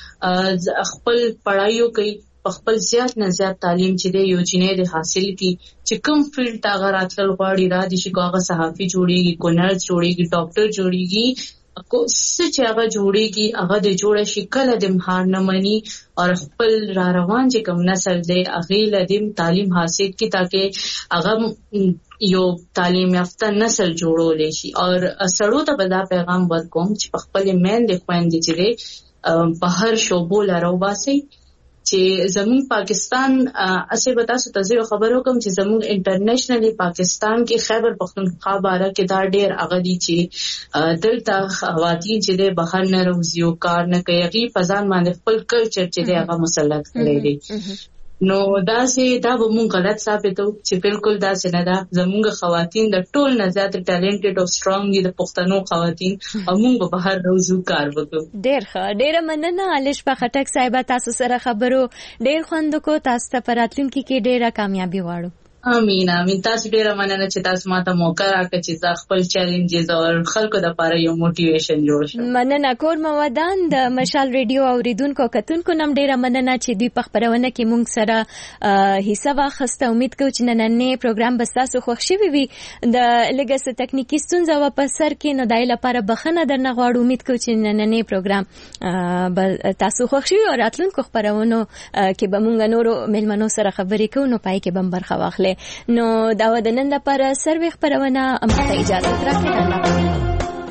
خپل پڑھایو کوي خپل زیات نه زیات تعلیم چې د یو جنې د حاصل کی چې کوم فیلډ تا غراتل غواړي را دي چې کوغه صحافي جوړيږي کو نرس جوړيږي ډاکټر جوړيږي کو څه چې هغه جوړيږي هغه د جوړه شکل د مهار نه مني او خپل را روان چې کوم نسل دی هغه لدیم تعلیم حاصل کی تاکي هغه یو تعلیم یافته نسل جوړول شي. او سړو ته بدا پیغام ورکوم چې خپل مین د خويندې چې په هر شوبو لارو باسي چې زمون پاکستان اسه بتا سو تاسو خبرو کوم چې زمون انټرنیشنلی پاکستان کې خیبر پختونخوا باره کې دا ډېر اغدي چې دلته خواتین چې د بهر نه روزيو کار نه کوي فزان باندې خپل کلچر چې دغه مسلط کړی دی نو دا سي دا به مونږ غلط ثابتو چې بالکل دا څه نه ده. زمونږ خواتین د ټول نه زیات ټالنټډ او سترونګ دي د پښتنو خواتین او مونږ به هر روزو کار وکړو. ډېر ښه ډېر مننه الیش په خټک صاحب تاسو سره خبرو ډېر خوند کو تاسو ته پراتلونکي کې ډېره کامیابی واړو. امين امين. تاسو ډیره مننه چې تاسو ماته موقع راکړه چې زه خپل چیلنجز او خلکو د لپاره یو موټیویشن جوړ شم. مننه کور مودان د مشال ریډیو اوریدونکو کتونکو نم ډیره مننه چې دوی په خبرونه کې مونږ سره حصہ واخسته. امید کوم چې نننې پروګرام به تاسو خوښ شي وي. د لګس تکنیکی ستونزه و په سر کې نه دای لپاره بخنه درنه غواړم. امید کوم چې نننې پروګرام به تاسو خوښ شي او راتلونکو خبرونو کې به مونږ نورو ملمنو سره خبرې کوو نو پای کې بم برخه واخلې. نو دا د نن لپاره سروي خبرونه امته اجازه راکړئ. الله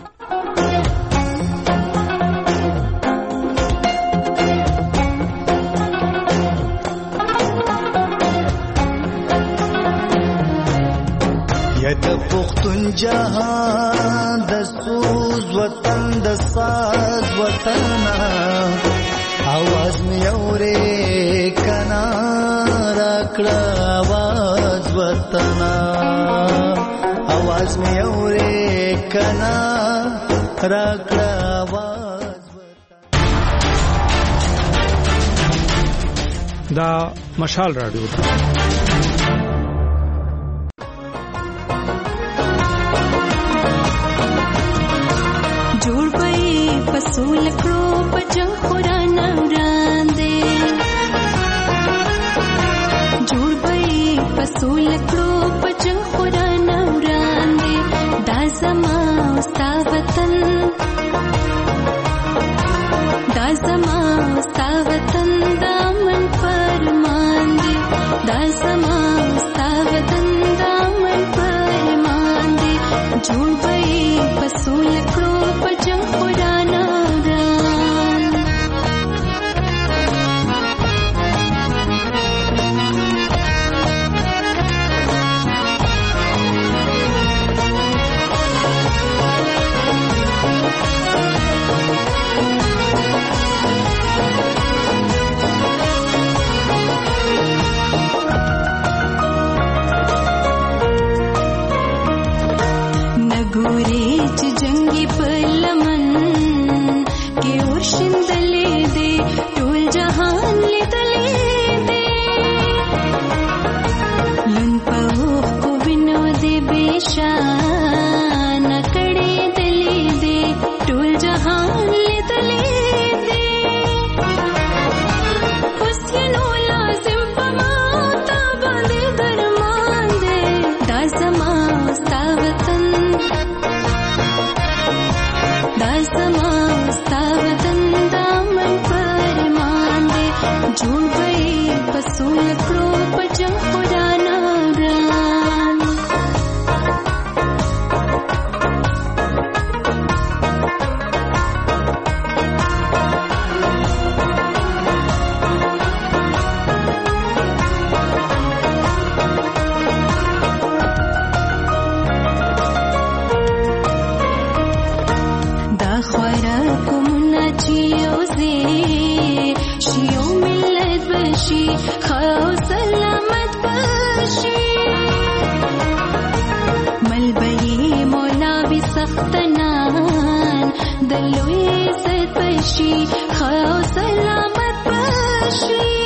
یا د پختون جهان د سوز وطن د ساز وطن आवाज می اورې کنا راکړه आवाज وطن आवाज می اورې کنا راکړه आवाज وطن. دا مشال رادیو ده. جوړ وې پسول کړو پجن قران وړاندې جوړ وې پسول کړو پجن قران وړاندې دا زما ستا وطن دا زما ستا وطن دا من فرمان دی دا زما ستا وطن دا من فرمان دی جوړ وې پسول کړو پجن قران جانان د لوی عزت بشي خو سلامت بشي